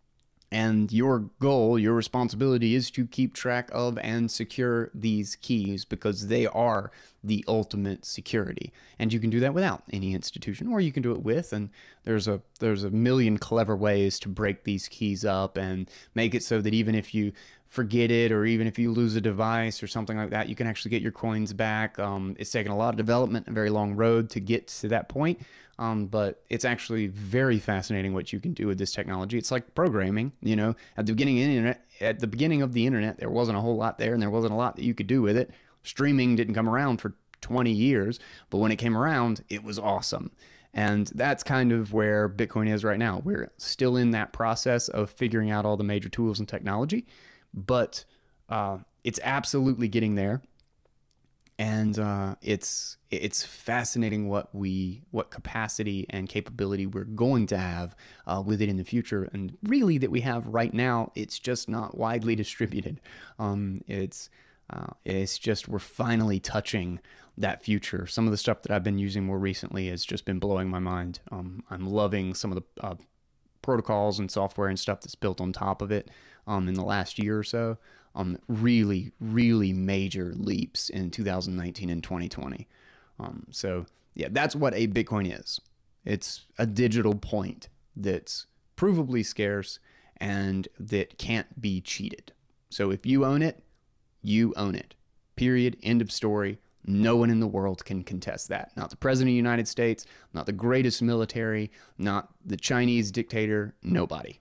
And your goal, your responsibility is to keep track of and secure these keys because they are the ultimate security. And you can do that without any institution, or you can do it with. And there's a there's a million clever ways to break these keys up and make it so that even if you forget it, or even if you lose a device or something like that, you can actually get your coins back. Um, it's taken a lot of development, a very long road to get to that point. Um, but it's actually very fascinating what you can do with this technology. It's like programming, you know, at the beginning of the internet, at the beginning of the internet, there wasn't a whole lot there, and there wasn't a lot that you could do with it. Streaming didn't come around for twenty years, but when it came around, it was awesome. And that's kind of where Bitcoin is right now. We're still in that process of figuring out all the major tools and technology, but uh, it's absolutely getting there. And uh, it's it's fascinating what we what capacity and capability we're going to have uh, with it in the future, and really that we have right now. It's just not widely distributed. Um, it's uh, it's just we're finally touching that future. Some of the stuff that I've been using more recently has just been blowing my mind. Um, I'm loving some of the uh, protocols and software and stuff that's built on top of it um, in the last year or so. Um, really, really major leaps in two thousand nineteen and twenty twenty. Um, so yeah, that's what a Bitcoin is. It's a digital point that's provably scarce and that can't be cheated. So if you own it, you own it. Period. End of story. No one in the world can contest that. Not the President of the United States, not the greatest military, not the Chinese dictator, nobody.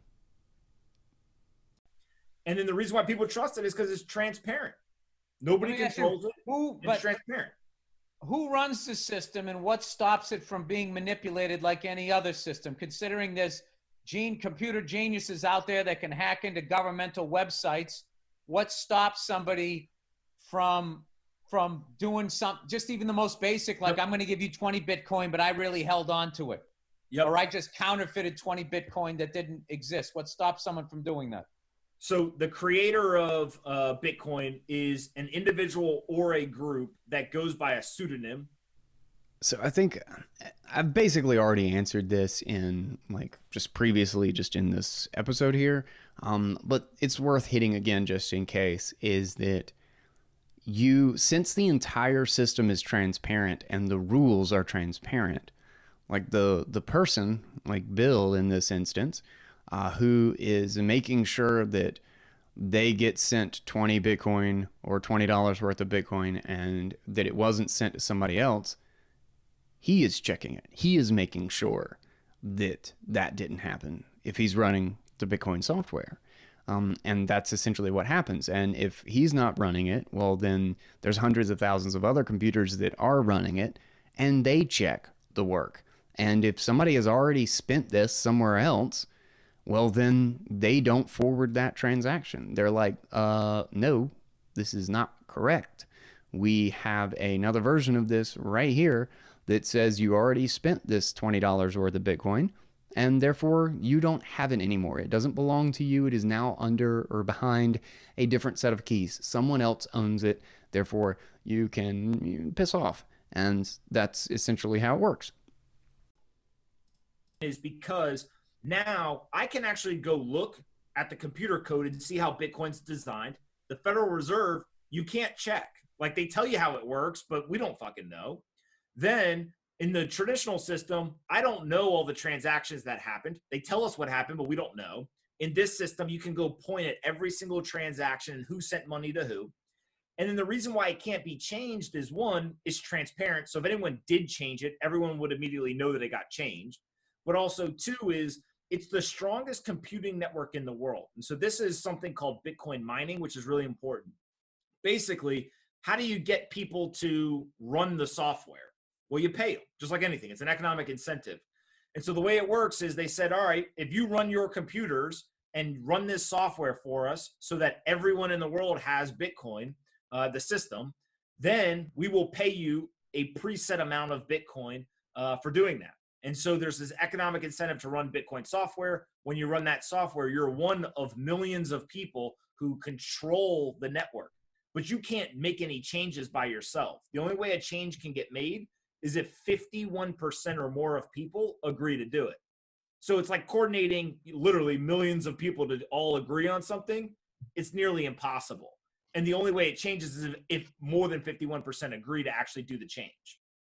And then the reason why people trust it is because it's transparent. Nobody controls it. Who, It's but transparent. who runs the system, and what stops it from being manipulated like any other system? Considering there's gene computer geniuses out there that can hack into governmental websites, what stops somebody from from doing something, just even the most basic, like, Yep. I'm going to give you twenty Bitcoin, but I really held on to it. Yep. Or I just counterfeited twenty Bitcoin that didn't exist. What stops someone from doing that? So the creator of uh, Bitcoin is an individual or a group that goes by a pseudonym. So I think I've basically already answered this in like just previously, just in this episode here. Um, but it's worth hitting again just in case, is that you, since the entire system is transparent and the rules are transparent, like the, the person, like Bill in this instance, uh, who is making sure that they get sent twenty Bitcoin or twenty dollars worth of Bitcoin and that it wasn't sent to somebody else, he is checking it. He is making sure that that didn't happen if he's running the Bitcoin software. Um, and that's essentially what happens. And if he's not running it, well, then there's hundreds of thousands of other computers that are running it, and they check the work. And if somebody has already spent this somewhere else, well, then they don't forward that transaction. They're like, uh, no, this is not correct. We have another version of this right here that says you already spent this twenty dollars worth of Bitcoin, and therefore you don't have it anymore. It doesn't belong to you. It is now under or behind a different set of keys. Someone else owns it. Therefore, you can, you can piss off. And that's essentially how it works. Is because now I can actually go look at the computer code and see how Bitcoin's designed. The Federal Reserve, you can't check. Like, they tell you how it works, but we don't fucking know. Then in the traditional system, I don't know all the transactions that happened. They tell us what happened, but we don't know. In this system, you can go point at every single transaction and who sent money to who. And then the reason why it can't be changed is, one, it's transparent. So if anyone did change it, everyone would immediately know that it got changed. But also, two, is it's the strongest computing network in the world. And so this is something called Bitcoin mining, which is really important. Basically, how do you get people to run the software? Well, you pay them, just like anything. It's an economic incentive. And so the way it works is they said, all right, if you run your computers and run this software for us so that everyone in the world has Bitcoin, uh, the system, then we will pay you a preset amount of Bitcoin uh, for doing that. And so there's this economic incentive to run Bitcoin software. When you run that software, you're one of millions of people who control the network. But you can't make any changes by yourself. The only way a change can get made is if fifty-one percent or more of people agree to do it. So it's like coordinating literally millions of people to all agree on something. It's nearly impossible. And the only way it changes is if, if more than fifty-one percent agree to actually do the change.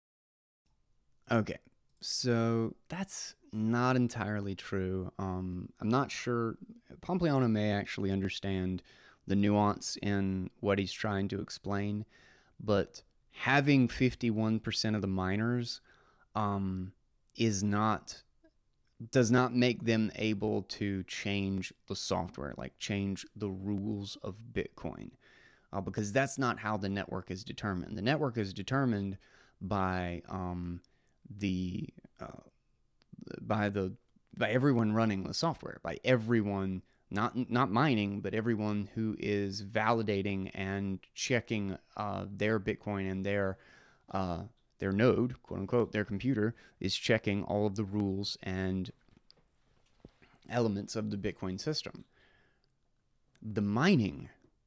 Okay, so that's not entirely true. Um, I'm not sure. Pompliano may actually understand the nuance in what he's trying to explain, but having fifty-one percent of the miners um, is not does not make them able to change the software, like change the rules of Bitcoin, uh, because that's not how the network is determined. The network is determined by um, the uh, by the by everyone running the software, by everyone not not mining, but everyone who is validating and checking uh, their Bitcoin and their uh, their node, quote unquote, their computer is checking all of the rules and elements of the Bitcoin system. The mining,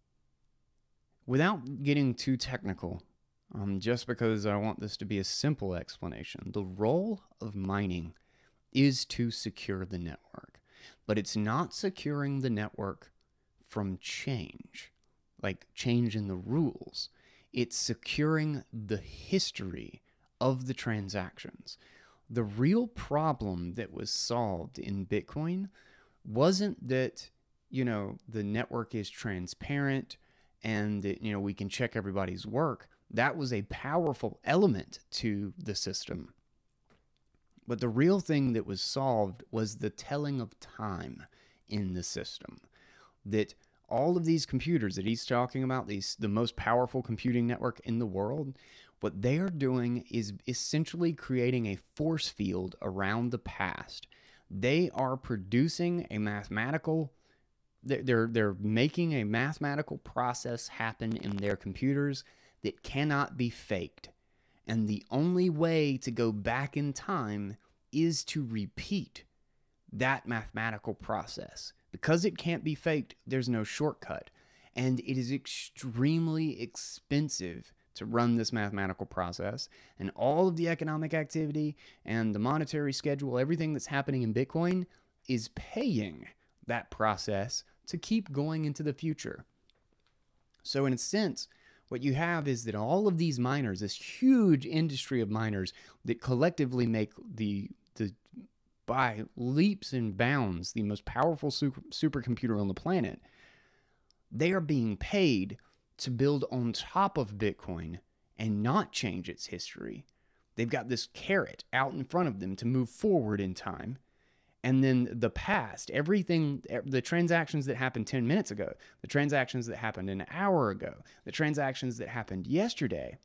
without getting too technical, um, just because I want this to be a simple explanation, the role of mining is to secure the network, but it's not securing the network from change, like change in the rules. It's securing the history of the transactions. The real problem that was solved in Bitcoin wasn't that, you know, the network is transparent and that, you know, we can check everybody's work. That was a powerful element to the system. But the real thing that was solved was the telling of time in the system. That all of these computers that he's talking about, these the most powerful computing network in the world, what they are doing is essentially creating a force field around the past. They are producing a mathematical, they're, they're making a mathematical process happen in their computers that cannot be faked. And the only way to go back in time is to repeat that mathematical process. Because it can't be faked, there's no shortcut. And it is extremely expensive to run this mathematical process. And all of the economic activity and the monetary schedule, everything that's happening in Bitcoin is paying that process to keep going into the future. So in a sense, what you have is that all of these miners, this huge industry of miners that collectively make the, the by leaps and bounds, the most powerful super, supercomputer on the planet, they are being paid to build on top of Bitcoin and not change its history. They've got this carrot out in front of them to move forward in time. And then the past, everything, the transactions that happened ten minutes ago, the transactions that happened an hour ago, the transactions that happened yesterday,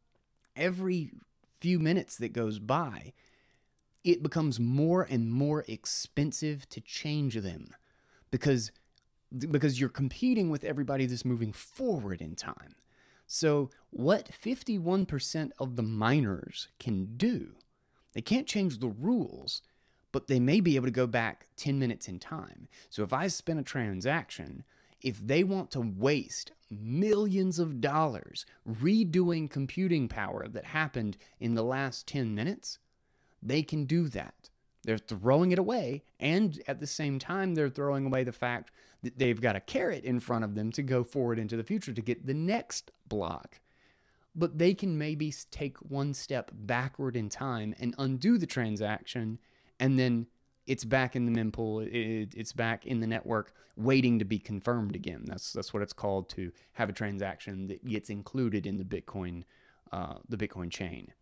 every few minutes that goes by, it becomes more and more expensive to change them because, because you're competing with everybody that's moving forward in time. So what fifty-one percent of the miners can do, they can't change the rules, but they may be able to go back ten minutes in time. So if I spin a transaction, if they want to waste millions of dollars redoing computing power that happened in the last ten minutes, they can do that. They're throwing it away, and at the same time, they're throwing away the fact that they've got a carrot in front of them to go forward into the future to get the next block. But they can maybe take one step backward in time and undo the transaction, and then it's back in the mempool, it, it's back in the network, waiting to be confirmed again. That's that's what it's called, to have a transaction that gets included in the Bitcoin, uh, the Bitcoin chain.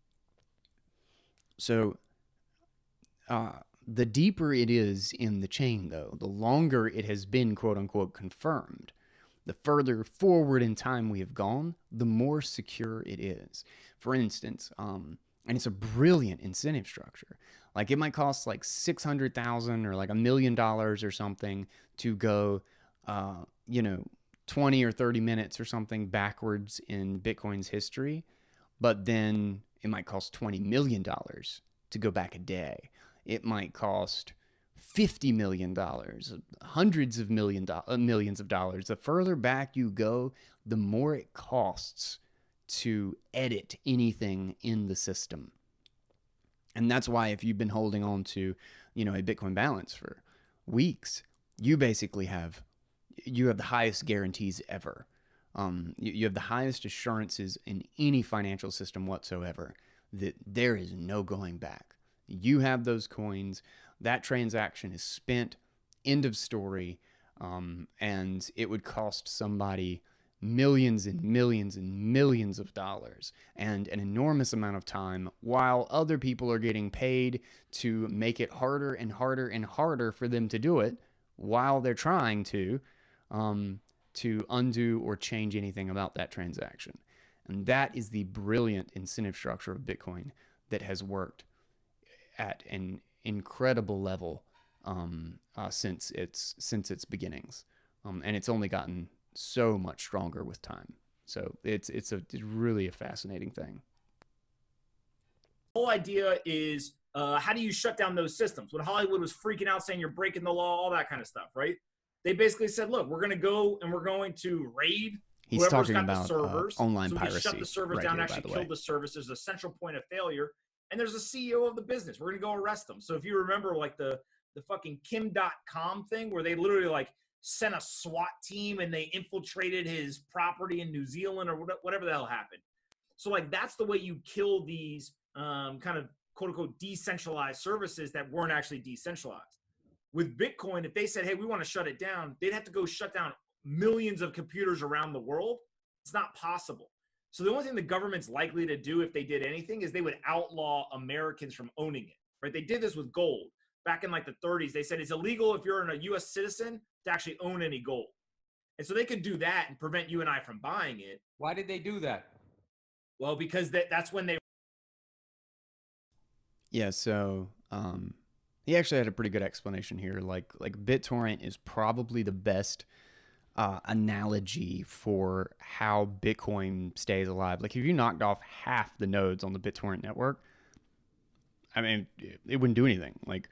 So uh, the deeper it is in the chain, though, the longer it has been, quote unquote, confirmed, the further forward in time we have gone, the more secure it is. For instance, um, and it's a brilliant incentive structure. Like it might cost like six hundred thousand dollars or like a million dollars or something to go, uh, you know, twenty or thirty minutes or something backwards in Bitcoin's history. But then it might cost twenty million dollars to go back a day. It might cost fifty million dollars, hundreds of million do- millions of dollars. The further back you go, the more it costs to edit anything in the system. And that's why if you've been holding on to you know, a Bitcoin balance for weeks, you basically have, you have the highest guarantees ever. Um, you, you have the highest assurances in any financial system whatsoever that there is no going back. You have those coins, that transaction is spent, end of story, um, and it would cost somebody millions and millions and millions of dollars and an enormous amount of time, while other people are getting paid to make it harder and harder and harder for them to do it while they're trying to um, to undo or change anything about that transaction. And that is the brilliant incentive structure of Bitcoin that has worked at an incredible level um, uh, since its since its beginnings, um, and it's only gotten so much stronger with time. So it's it's a it's really a fascinating thing. The whole idea is uh, how do you shut down those systems? When Hollywood was freaking out saying you're breaking the law, all that kind of stuff, right? They basically said, look, we're going to go and we're going to raid He's whoever's talking got about the servers, uh, online so we piracy. shut the servers right down, here, actually the kill way. the service. There's a central point of failure, and there's a C E O of the business. We're going to go arrest them. So if you remember, like the the fucking Kim dot com thing, where they literally like sent a SWAT team and they infiltrated his property in New Zealand or whatever the hell happened. So like that's the way you kill these um, kind of quote unquote decentralized services that weren't actually decentralized. With Bitcoin, if they said, hey, we want to shut it down, they'd have to go shut down millions of computers around the world. It's not possible. So the only thing the government's likely to do if they did anything is they would outlaw Americans from owning it, right? They did this with gold. Back in like the thirties, they said it's illegal if you're a U S citizen to actually own any gold. And so they could do that and prevent you and I from buying it. Why did they do that? Well, because that, that's when they... Yeah, so um, he actually had a pretty good explanation here. Like, like BitTorrent is probably the best uh, analogy for how Bitcoin stays alive. Like, if you knocked off half the nodes on the BitTorrent network, I mean, it wouldn't do anything. Like,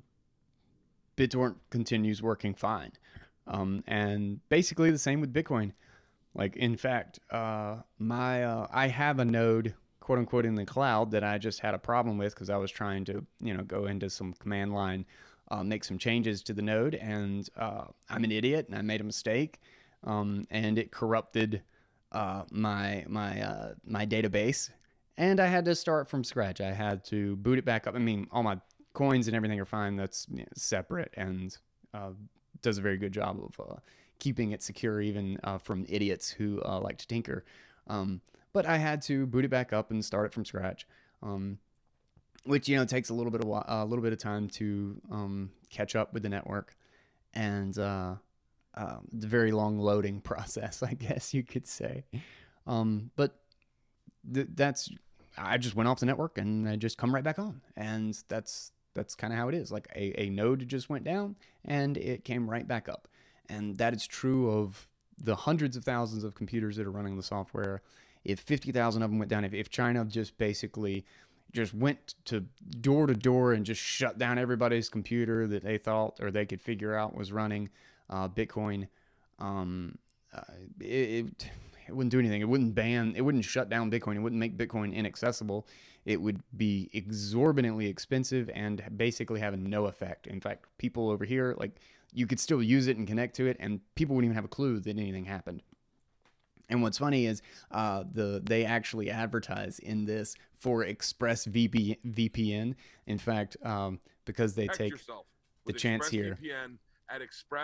BitTorrent continues working fine. Um, and basically the same with Bitcoin. Like, in fact, uh, my uh, I have a node, quote unquote, in the cloud that I just had a problem with because I was trying to, you know, go into some command line, uh, make some changes to the node, and uh, I'm an idiot and I made a mistake, um, and it corrupted uh, my my uh, my database, and I had to start from scratch. I had to boot it back up. I mean, all my coins and everything are fine. That's, you know, separate and uh, does a very good job of uh, keeping it secure, even uh, from idiots who uh, like to tinker. Um, but I had to boot it back up and start it from scratch, um, which, you know, takes a little bit of a uh, little bit of time to um, catch up with the network, and uh, uh, the very long loading process, I guess you could say. Um, but th- that's I just went off the network and I just come right back on, and that's that's kind of how it is. Like a, a node just went down and it came right back up. And that is true of the hundreds of thousands of computers that are running the software. If fifty thousand of them went down, if, if China just basically just went to door to door and just shut down everybody's computer that they thought or they could figure out was running uh, Bitcoin, um, uh, it, it, it wouldn't do anything. It wouldn't ban, it wouldn't shut down Bitcoin. It wouldn't make Bitcoin inaccessible. It would be exorbitantly expensive and basically have no effect. In fact, people over here, like, you could still use it and connect to it, and people wouldn't even have a clue that anything happened. And what's funny is uh, the they actually advertise in this for Express V P N. In fact, um, because they Protect take yourself the with chance here. ExpressVPN at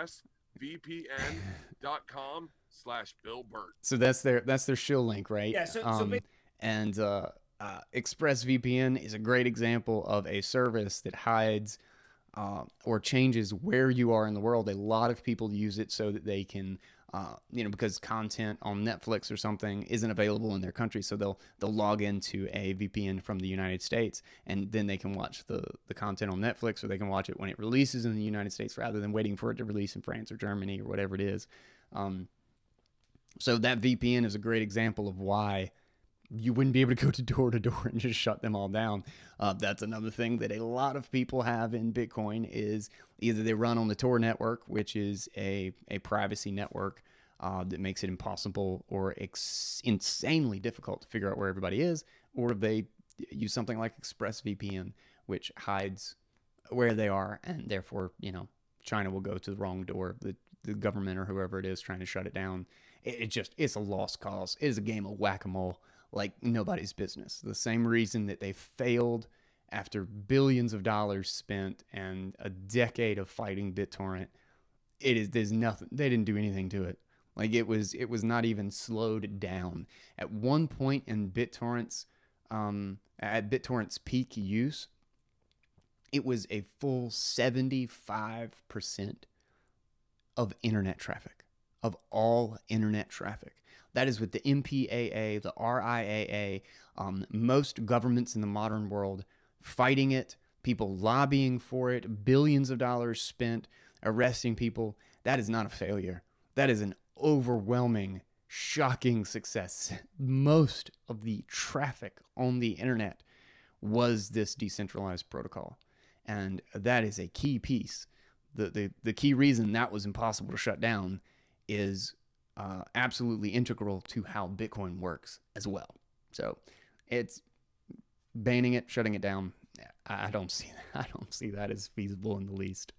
expressvpn dot com slash Bill Burt. So that's their that's their shill link, right? Yeah, so- so um, ba- and uh, uh, ExpressVPN is a great example of a service that hides uh, or changes where you are in the world. A lot of people use it so that they can, uh, you know, because content on Netflix or something isn't available in their country, so they'll they'll log into a V P N from the United States, and then they can watch the the content on Netflix, or they can watch it when it releases in the United States rather than waiting for it to release in France or Germany or whatever it is. Um, so that V P N is a great example of why you wouldn't be able to go to door to door and just shut them all down. Uh, that's another thing that a lot of people have in Bitcoin is either they run on the Tor network, which is a, a privacy network uh, that makes it impossible or ex- insanely difficult to figure out where everybody is, or they use something like ExpressVPN, which hides where they are, and therefore, you know, China will go to the wrong door. The the government or whoever it is trying to shut it down. It, it just it's a lost cause. It is a game of whack-a-mole like nobody's business. The same reason that they failed after billions of dollars spent and a decade of fighting BitTorrent. It is there's nothing. They didn't do anything to it. Like it was it was not even slowed down. At one point in BitTorrent's um, at BitTorrent's peak use, it was a full seventy-five percent of internet traffic, of all internet traffic. That is with the M P A A, the R I A A, um, most governments in the modern world fighting it, people lobbying for it, billions of dollars spent arresting people. That is not a failure. That is an overwhelming, shocking success. Most of the traffic on the internet was this decentralized protocol. And that is a key piece. The, the, the key reason that was impossible to shut down is uh, absolutely integral to how Bitcoin works as well. So it's banning it, shutting it down. I, I don't see that. I don't see that as feasible in the least.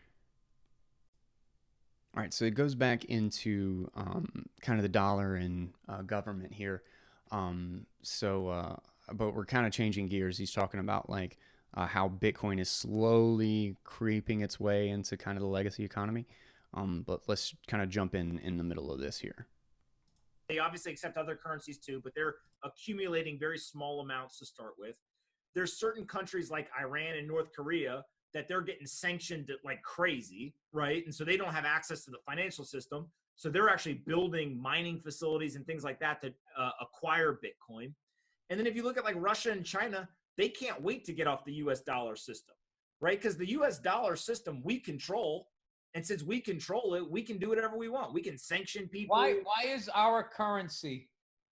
All right, so it goes back into um, kind of the dollar and uh, government here. Um, so, uh, but we're kind of changing gears. He's talking about like uh, how Bitcoin is slowly creeping its way into kind of the legacy economy. Um, but let's kind of jump in in the middle of this here. They obviously accept other currencies too, but they're accumulating very small amounts to start with. There's certain countries like Iran and North Korea that they're getting sanctioned like crazy, right? And so they don't have access to the financial system. So they're actually building mining facilities and things like that to uh, acquire Bitcoin. And then if you look at like Russia and China, they can't wait to get off the U S dollar system, right? Because the U S dollar system we control. And since we control it, we can do whatever we want. We can sanction people. Why, why is our currency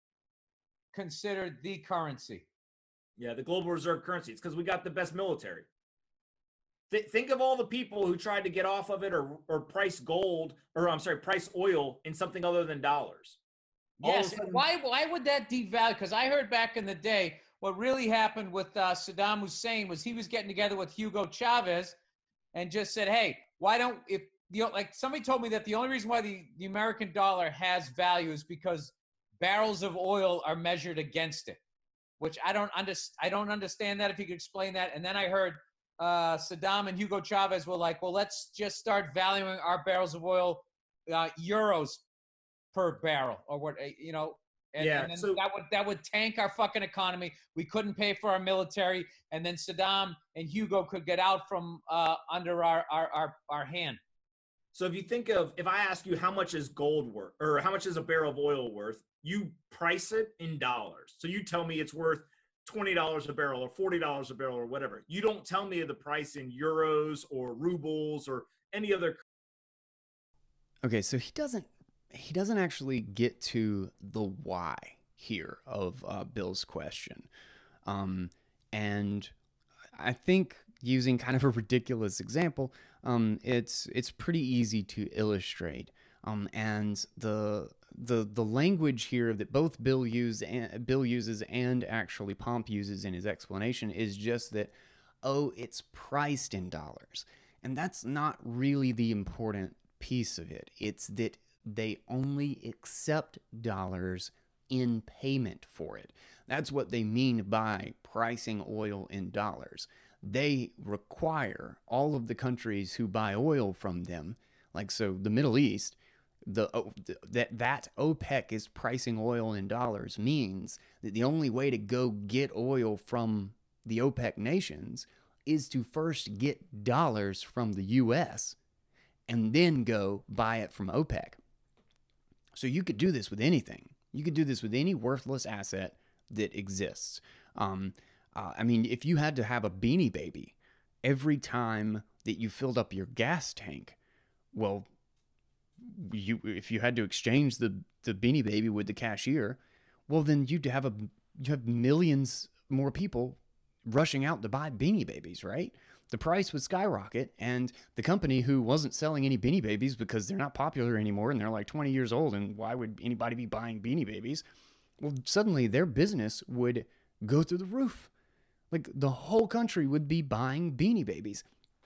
considered the currency? Yeah, the global reserve currency. It's because we got the best military. Th- think of all the people who tried to get off of it or, or price gold, or I'm sorry, price oil in something other than dollars. Yes. Sudden, why, why would that devalue? Because I heard back in the day, what really happened with uh, Saddam Hussein was he was getting together with Hugo Chavez and just said, hey, why don't, if, you know, like somebody told me that the only reason why the, the American dollar has value is because barrels of oil are measured against it, which I don't understand. I don't understand that. If you could explain that. And then I heard uh, Saddam and Hugo Chavez were like, well, let's just start valuing our barrels of oil, uh, euros per barrel or what, you know, and, yeah, and then so, that would, that would tank our fucking economy. We couldn't pay for our military. And then Saddam and Hugo could get out from uh, under our, our, our, our hand. So if you think of, if I ask you how much is gold worth or how much is a barrel of oil worth, you price it in dollars. So you tell me it's worth twenty dollars a barrel or forty dollars a barrel or whatever. You don't tell me the price in euros or rubles or any other. Okay, so he doesn't, he doesn't actually get to the why here of uh, Bill's question. Um, and I think using kind of a ridiculous example, um, it's it's pretty easy to illustrate. Um, and the the the language here that both Bill use and Bill uses and actually Pomp uses in his explanation is just that, oh, it's priced in dollars, and that's not really the important piece of it. It's that they only accept dollars in payment for it. That's what they mean by pricing oil in dollars. They require all of the countries who buy oil from them, like so the Middle East, the that that OPEC is pricing oil in dollars means that the only way to go get oil from the OPEC nations is to first get dollars from the U S and then go buy it from OPEC. So you could do this with anything. You could do this with any worthless asset that exists. Um, Uh, I mean, if you had to have a Beanie Baby every time that you filled up your gas tank, well, you if you had to exchange the, the Beanie Baby with the cashier, well, then you'd have a you have millions more people rushing out to buy Beanie Babies, right? The price would skyrocket, and the company who wasn't selling any Beanie Babies because they're not popular anymore and they're like twenty years old, and why would anybody be buying Beanie Babies? Well, suddenly their business would go through the roof. Like the whole country would be buying Beanie Babies.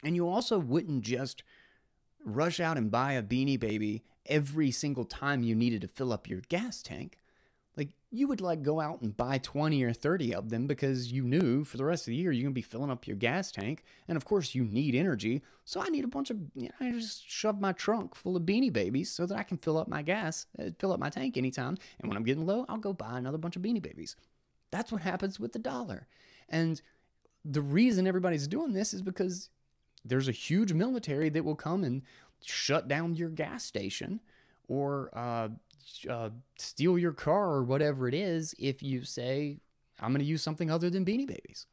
And you also wouldn't just rush out and buy a Beanie Baby every single time you needed to fill up your gas tank. Like, you would like go out and buy twenty or thirty of them because you knew for the rest of the year you're going to be filling up your gas tank. And of course you need energy. So I need a bunch of, you know, I just shove my trunk full of Beanie Babies so that I can fill up my gas, uh, fill up my tank anytime. And when I'm getting low, I'll go buy another bunch of Beanie Babies. That's what happens with the dollar. And the reason everybody's doing this is because there's a huge military that will come and shut down your gas station or uh, uh, steal your car or whatever it is if you say, I'm going to use something other than Beanie Babies.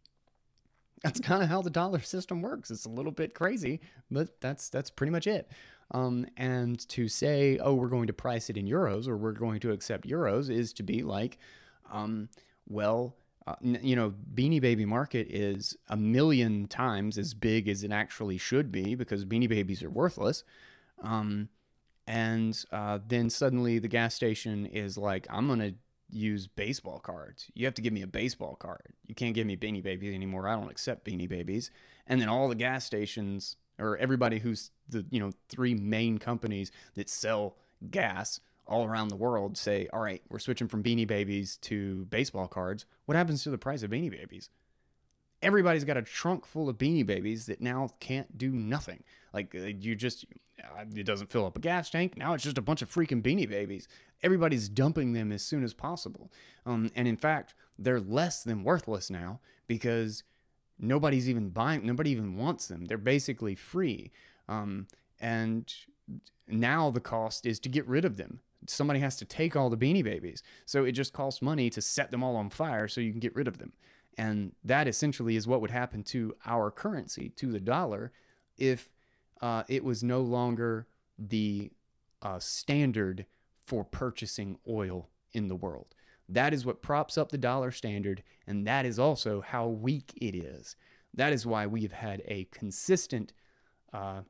That's kind of how the dollar system works. It's a little bit crazy, but that's that's pretty much it. Um, and to say, oh, we're going to price it in euros or we're going to accept euros is to be like, um, well, Uh, you know, Beanie Baby market is a million times as big as it actually should be because Beanie Babies are worthless. Um, and uh, then suddenly the gas station is like, I'm going to use baseball cards. You have to give me a baseball card. You can't give me Beanie Babies anymore. I don't accept Beanie Babies. And then all the gas stations or everybody who's the, you know, three main companies that sell gas all around the world say, all right, we're switching from Beanie Babies to baseball cards. What happens to the price of Beanie Babies? Everybody's got a trunk full of Beanie Babies that now can't do nothing. Like, uh, you just, uh, it doesn't fill up a gas tank. Now it's just a bunch of freaking Beanie Babies. Everybody's dumping them as soon as possible. Um, and in fact, they're less than worthless now because nobody's even buying, nobody even wants them. They're basically free. Um, and now the cost is to get rid of them. Somebody has to take all the Beanie Babies. So it just costs money to set them all on fire so you can get rid of them. And that essentially is what would happen to our currency, to the dollar, if uh, it was no longer the uh, standard for purchasing oil in the world. That is what props up the dollar standard, and that is also how weak it is. That is why we've had a consistent, uh,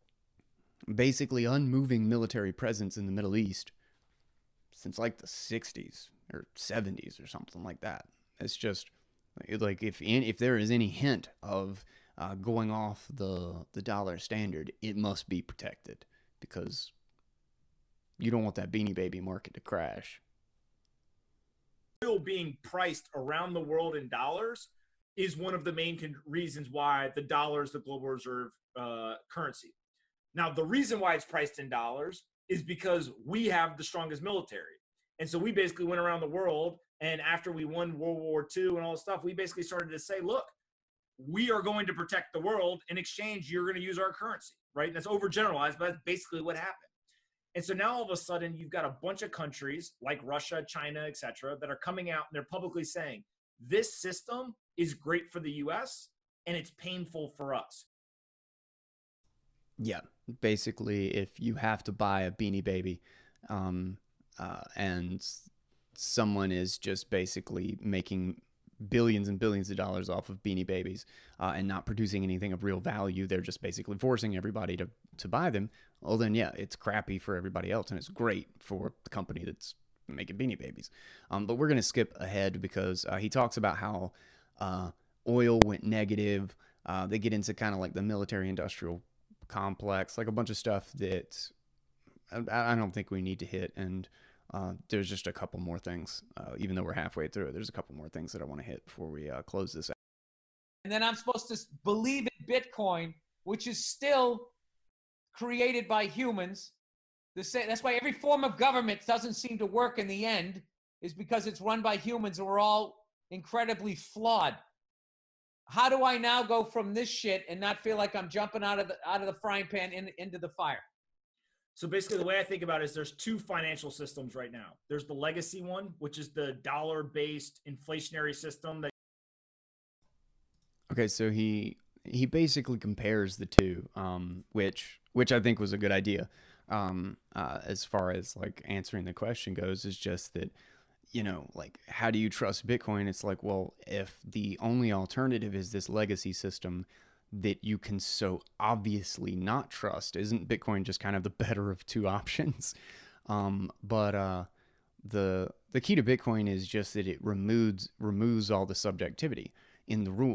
basically unmoving military presence in the Middle East since like the sixties or seventies or something like that. It's just like if if there is any hint of uh, going off the the dollar standard, it must be protected because you don't want that Beanie Baby market to crash. Oil being priced around the world in dollars is one of the main con- reasons why the dollar is the global reserve uh, currency. Now, the reason why it's priced in dollars is because we have the strongest military. And so we basically went around the world, and after we won World War Two and all this stuff, we basically started to say, look, we are going to protect the world. In exchange, you're going to use our currency, right? And that's overgeneralized, but that's basically what happened. And so now all of a sudden, you've got a bunch of countries like Russia, China, et cetera, that are coming out and they're publicly saying, this system is great for the U S and it's painful for us. Yeah, basically, if you have to buy a Beanie Baby um, uh, and someone is just basically making billions and billions of dollars off of Beanie Babies uh, and not producing anything of real value, they're just basically forcing everybody to, to buy them, well then, yeah, it's crappy for everybody else and it's great for the company that's making Beanie Babies. Um, but we're going to skip ahead because uh, he talks about how uh, oil went negative. Uh, they get into kind of like the military-industrial complex, like a bunch of stuff that I, I don't think we need to hit. And uh, there's just a couple more things, uh, even though we're halfway through it, there's a couple more things that I want to hit before we uh, close this out. And then I'm supposed to believe in Bitcoin, which is still created by humans. The same, that's why every form of government doesn't seem to work in the end, is because it's run by humans and we're all incredibly flawed. How do I now go from this shit and not feel like I'm jumping out of the out of the frying pan in, into the fire? So basically, the way I think about it is there's two financial systems right now. There's the legacy one, which is the dollar-based inflationary system that. Okay, so he he basically compares the two, um, which which I think was a good idea. Um, uh, as far as like answering the question goes, is just that, you know, like, how do you trust Bitcoin? It's like, well, if the only alternative is this legacy system that you can so obviously not trust, isn't Bitcoin just kind of the better of two options? Um, but uh, the the key to Bitcoin is just that it removes removes all the subjectivity in the rules.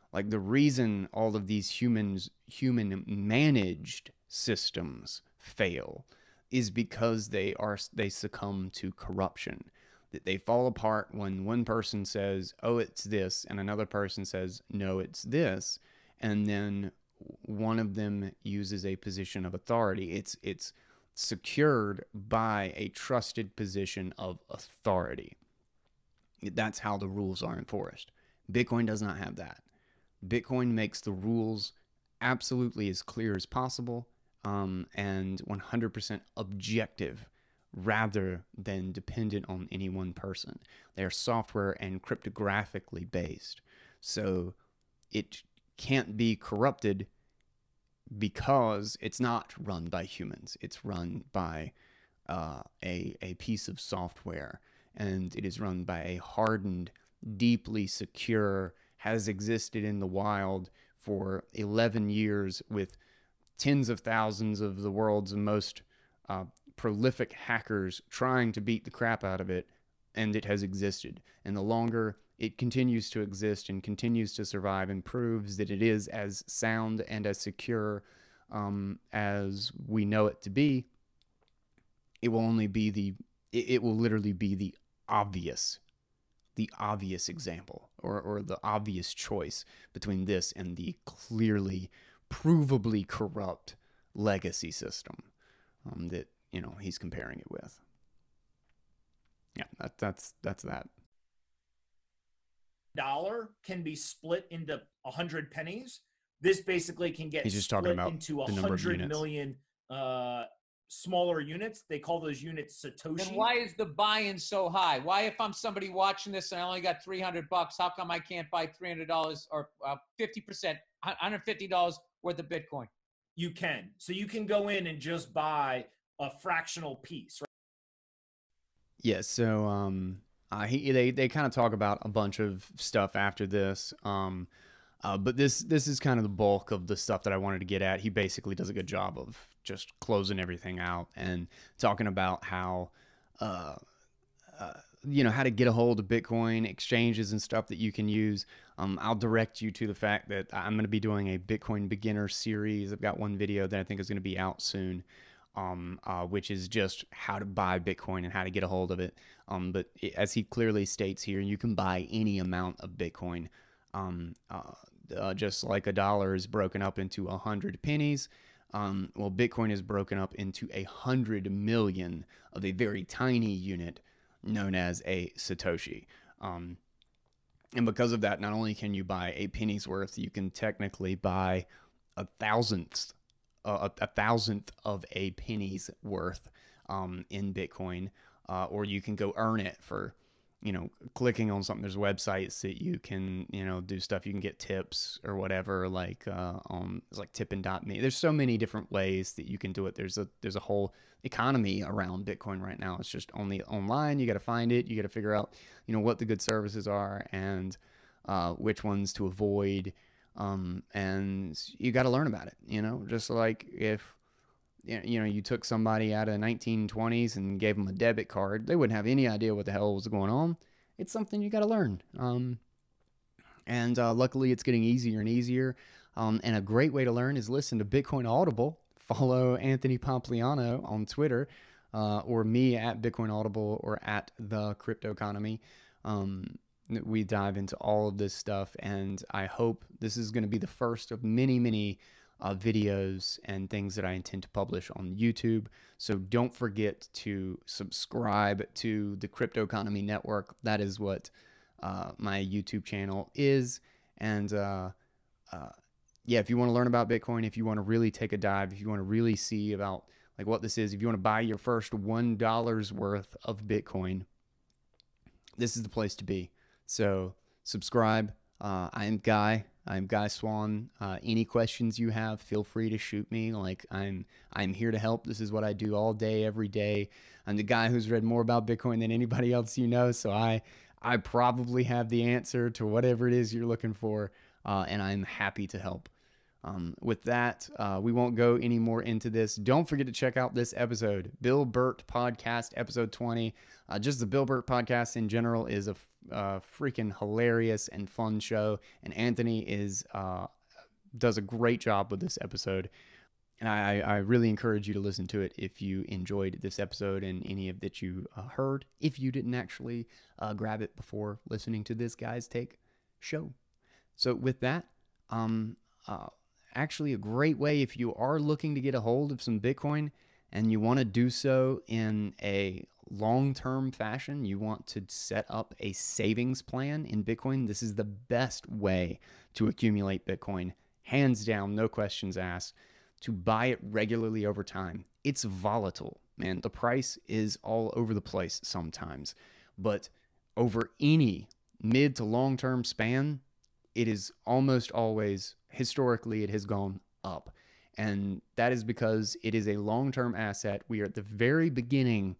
Like the reason all of these humans, human managed systems fail is because they are, they succumb to corruption. That they fall apart when one person says, oh, it's this, and another person says, no, it's this. And then one of them uses a position of authority. It's, it's secured by a trusted position of authority. That's how the rules are enforced. Bitcoin does not have that. Bitcoin makes the rules absolutely as clear as possible, um, and one hundred percent objective rather than dependent on any one person. They are software and cryptographically based. So it can't be corrupted because it's not run by humans. It's run by uh, a, a piece of software, and it is run by a hardened, deeply secure, has existed in the wild for eleven years with tens of thousands of the world's most uh, prolific hackers trying to beat the crap out of it, and it has existed. And the longer it continues to exist and continues to survive and proves that it is as sound and as secure um, as we know it to be, it will only be the, it, it will literally be the obvious, the obvious example or, or the obvious choice between this and the clearly, provably corrupt legacy system um, that, you know, he's comparing it with. Yeah, that, that's, that's that. Dollar can be split into a hundred pennies. This basically can get He's just split talking about into a the number of hundred units. million uh, smaller units. They call those units Satoshi. Then why is the buy-in so high? Why, if I'm somebody watching this and I only got three hundred bucks, how come I can't buy three hundred dollars or uh, fifty percent, one hundred fifty dollars worth of Bitcoin? You can. So you can go in and just buy a fractional piece, right? Yeah, so um, uh, he they they kind of talk about a bunch of stuff after this, um, uh, but this this is kind of the bulk of the stuff that I wanted to get at. He basically does a good job of just closing everything out and talking about how, uh, uh, you know, how to get a hold of Bitcoin exchanges and stuff that you can use. Um, I'll direct you to the fact that I'm going to be doing a Bitcoin beginner series. I've got one video that I think is going to be out soon. Um, uh, which is just how to buy Bitcoin and how to get a hold of it. Um, but it, as he clearly states here, you can buy any amount of Bitcoin. Um, uh, uh, just like a dollar is broken up into a hundred pennies. Um, well, Bitcoin is broken up into a hundred million of a very tiny unit known as a Satoshi. Um, and because of that, not only can you buy a penny's worth, you can technically buy a thousandth A, a thousandth of a penny's worth um, in Bitcoin, uh, or you can go earn it for, you know, clicking on something. There's websites that you can, you know, do stuff. You can get tips or whatever, like uh, on it's like tippin dot me. There's so many different ways that you can do it. There's a there's a whole economy around Bitcoin right now. It's just only online. You got to find it. You got to figure out, you know, what the good services are and uh, which ones to avoid. Um, and you got to learn about it, you know, just like if, you know, you took somebody out of the nineteen twenties and gave them a debit card, they wouldn't have any idea what the hell was going on. It's something you got to learn. Um, and, uh, luckily it's getting easier and easier. Um, and a great way to learn is listen to Bitcoin Audible, follow Anthony Pompliano on Twitter, uh, or me at Bitcoin Audible or at the Crypto Economy. Um, We dive into all of this stuff, and I hope this is going to be the first of many, many uh, videos and things that I intend to publish on YouTube. So don't forget to subscribe to the Crypto Economy Network. That is what uh, my YouTube channel is. And uh, uh, yeah, if you want to learn about Bitcoin, if you want to really take a dive, if you want to really see about like what this is, if you want to buy your first one dollar's worth of Bitcoin, this is the place to be. So subscribe. Uh, I'm Guy. I'm Guy Swan. Uh, any questions you have, feel free to shoot me. Like I'm, I'm here to help. This is what I do all day, every day. I'm the guy who's read more about Bitcoin than anybody else you know. So I, I probably have the answer to whatever it is you're looking for, uh, and I'm happy to help. Um, with that, uh, we won't go any more into this. Don't forget to check out this episode, Bill Burt Podcast, episode twenty. Uh, just the Bill Burt Podcast in general is a a freaking hilarious and fun show, and Anthony is uh, does a great job with this episode. And I, I really encourage you to listen to it if you enjoyed this episode and any of that you uh, heard, if you didn't actually uh, grab it before listening to this Guy's Take show. So with that, um, uh, actually a great way if you are looking to get a hold of some Bitcoin and you want to do so in a long-term fashion, you want to set up a savings plan in Bitcoin, this is the best way to accumulate Bitcoin, hands down, no questions asked, to buy it regularly over time. It's volatile, man. The price is all over the place sometimes, but over any mid to long-term span, it is almost always, historically, it has gone up. And that is because it is a long-term asset. We are at the very beginning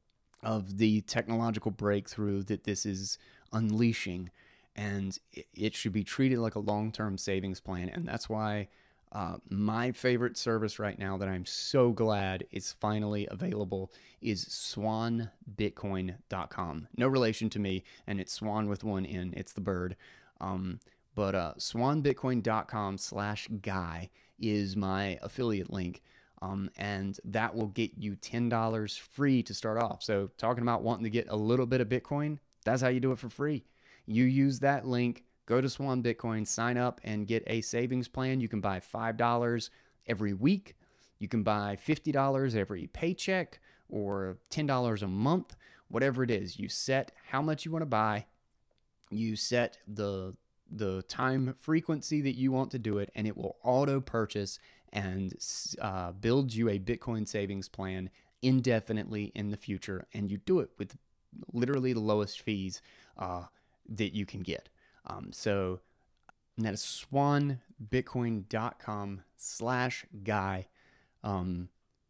of the technological breakthrough that this is unleashing, and it should be treated like a long-term savings plan. And that's why uh, my favorite service right now that I'm so glad is finally available is swan bitcoin dot com. No relation to me, and it's Swan with one N. It's the bird. Um, but uh, swan bitcoin dot com slash guy is my affiliate link. Um, and that will get you ten dollars free to start off. So talking about wanting to get a little bit of Bitcoin, that's how you do it for free. You use that link, go to Swan Bitcoin, sign up and get a savings plan. You can buy five dollars every week. You can buy fifty dollars every paycheck or ten dollars a month, whatever it is. You set how much you want to buy. You set the, the time frequency that you want to do it, and it will auto purchase and uh, build you a Bitcoin savings plan indefinitely in the future. And you do it with literally the lowest fees uh, that you can get. Um, so that is swan bitcoin dot com slash guy. Um,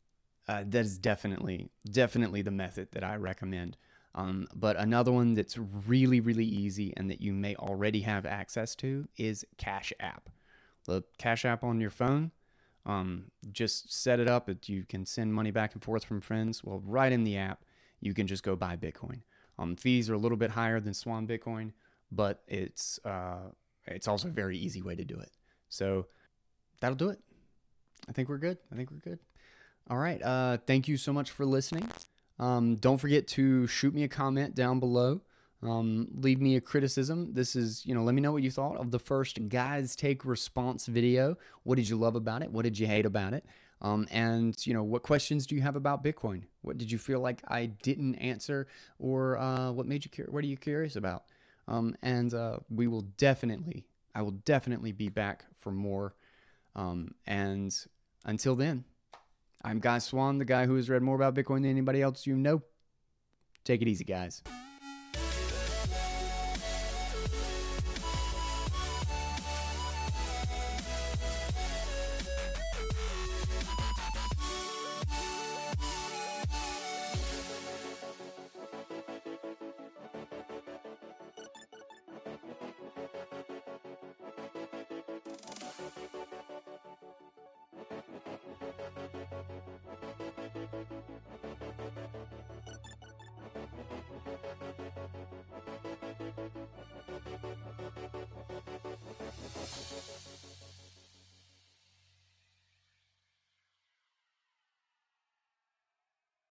uh, that is definitely, definitely the method that I recommend. Um, but another one that's really, really easy and that you may already have access to is Cash App. The Cash App on your phone. Um, just set it up. You can send money back and forth from friends. Well, right in the app, you can just go buy Bitcoin. Um, fees are a little bit higher than Swan Bitcoin, but it's uh, it's also a very easy way to do it. So that'll do it. I think we're good. I think we're good. All right. Uh, thank you so much for listening. Um, don't forget to shoot me a comment down below. Um, leave me a criticism. This is, you know, let me know what you thought of the first Guys Take response video. What did you love about it? What did you hate about it? Um, and, you know, what questions do you have about Bitcoin? What did you feel like I didn't answer, or uh, what made you curious? What are you curious about? Um, and uh, we will definitely, I will definitely be back for more. Um, and until then, I'm Guy Swan, the guy who has read more about Bitcoin than anybody else you know. Take it easy, guys.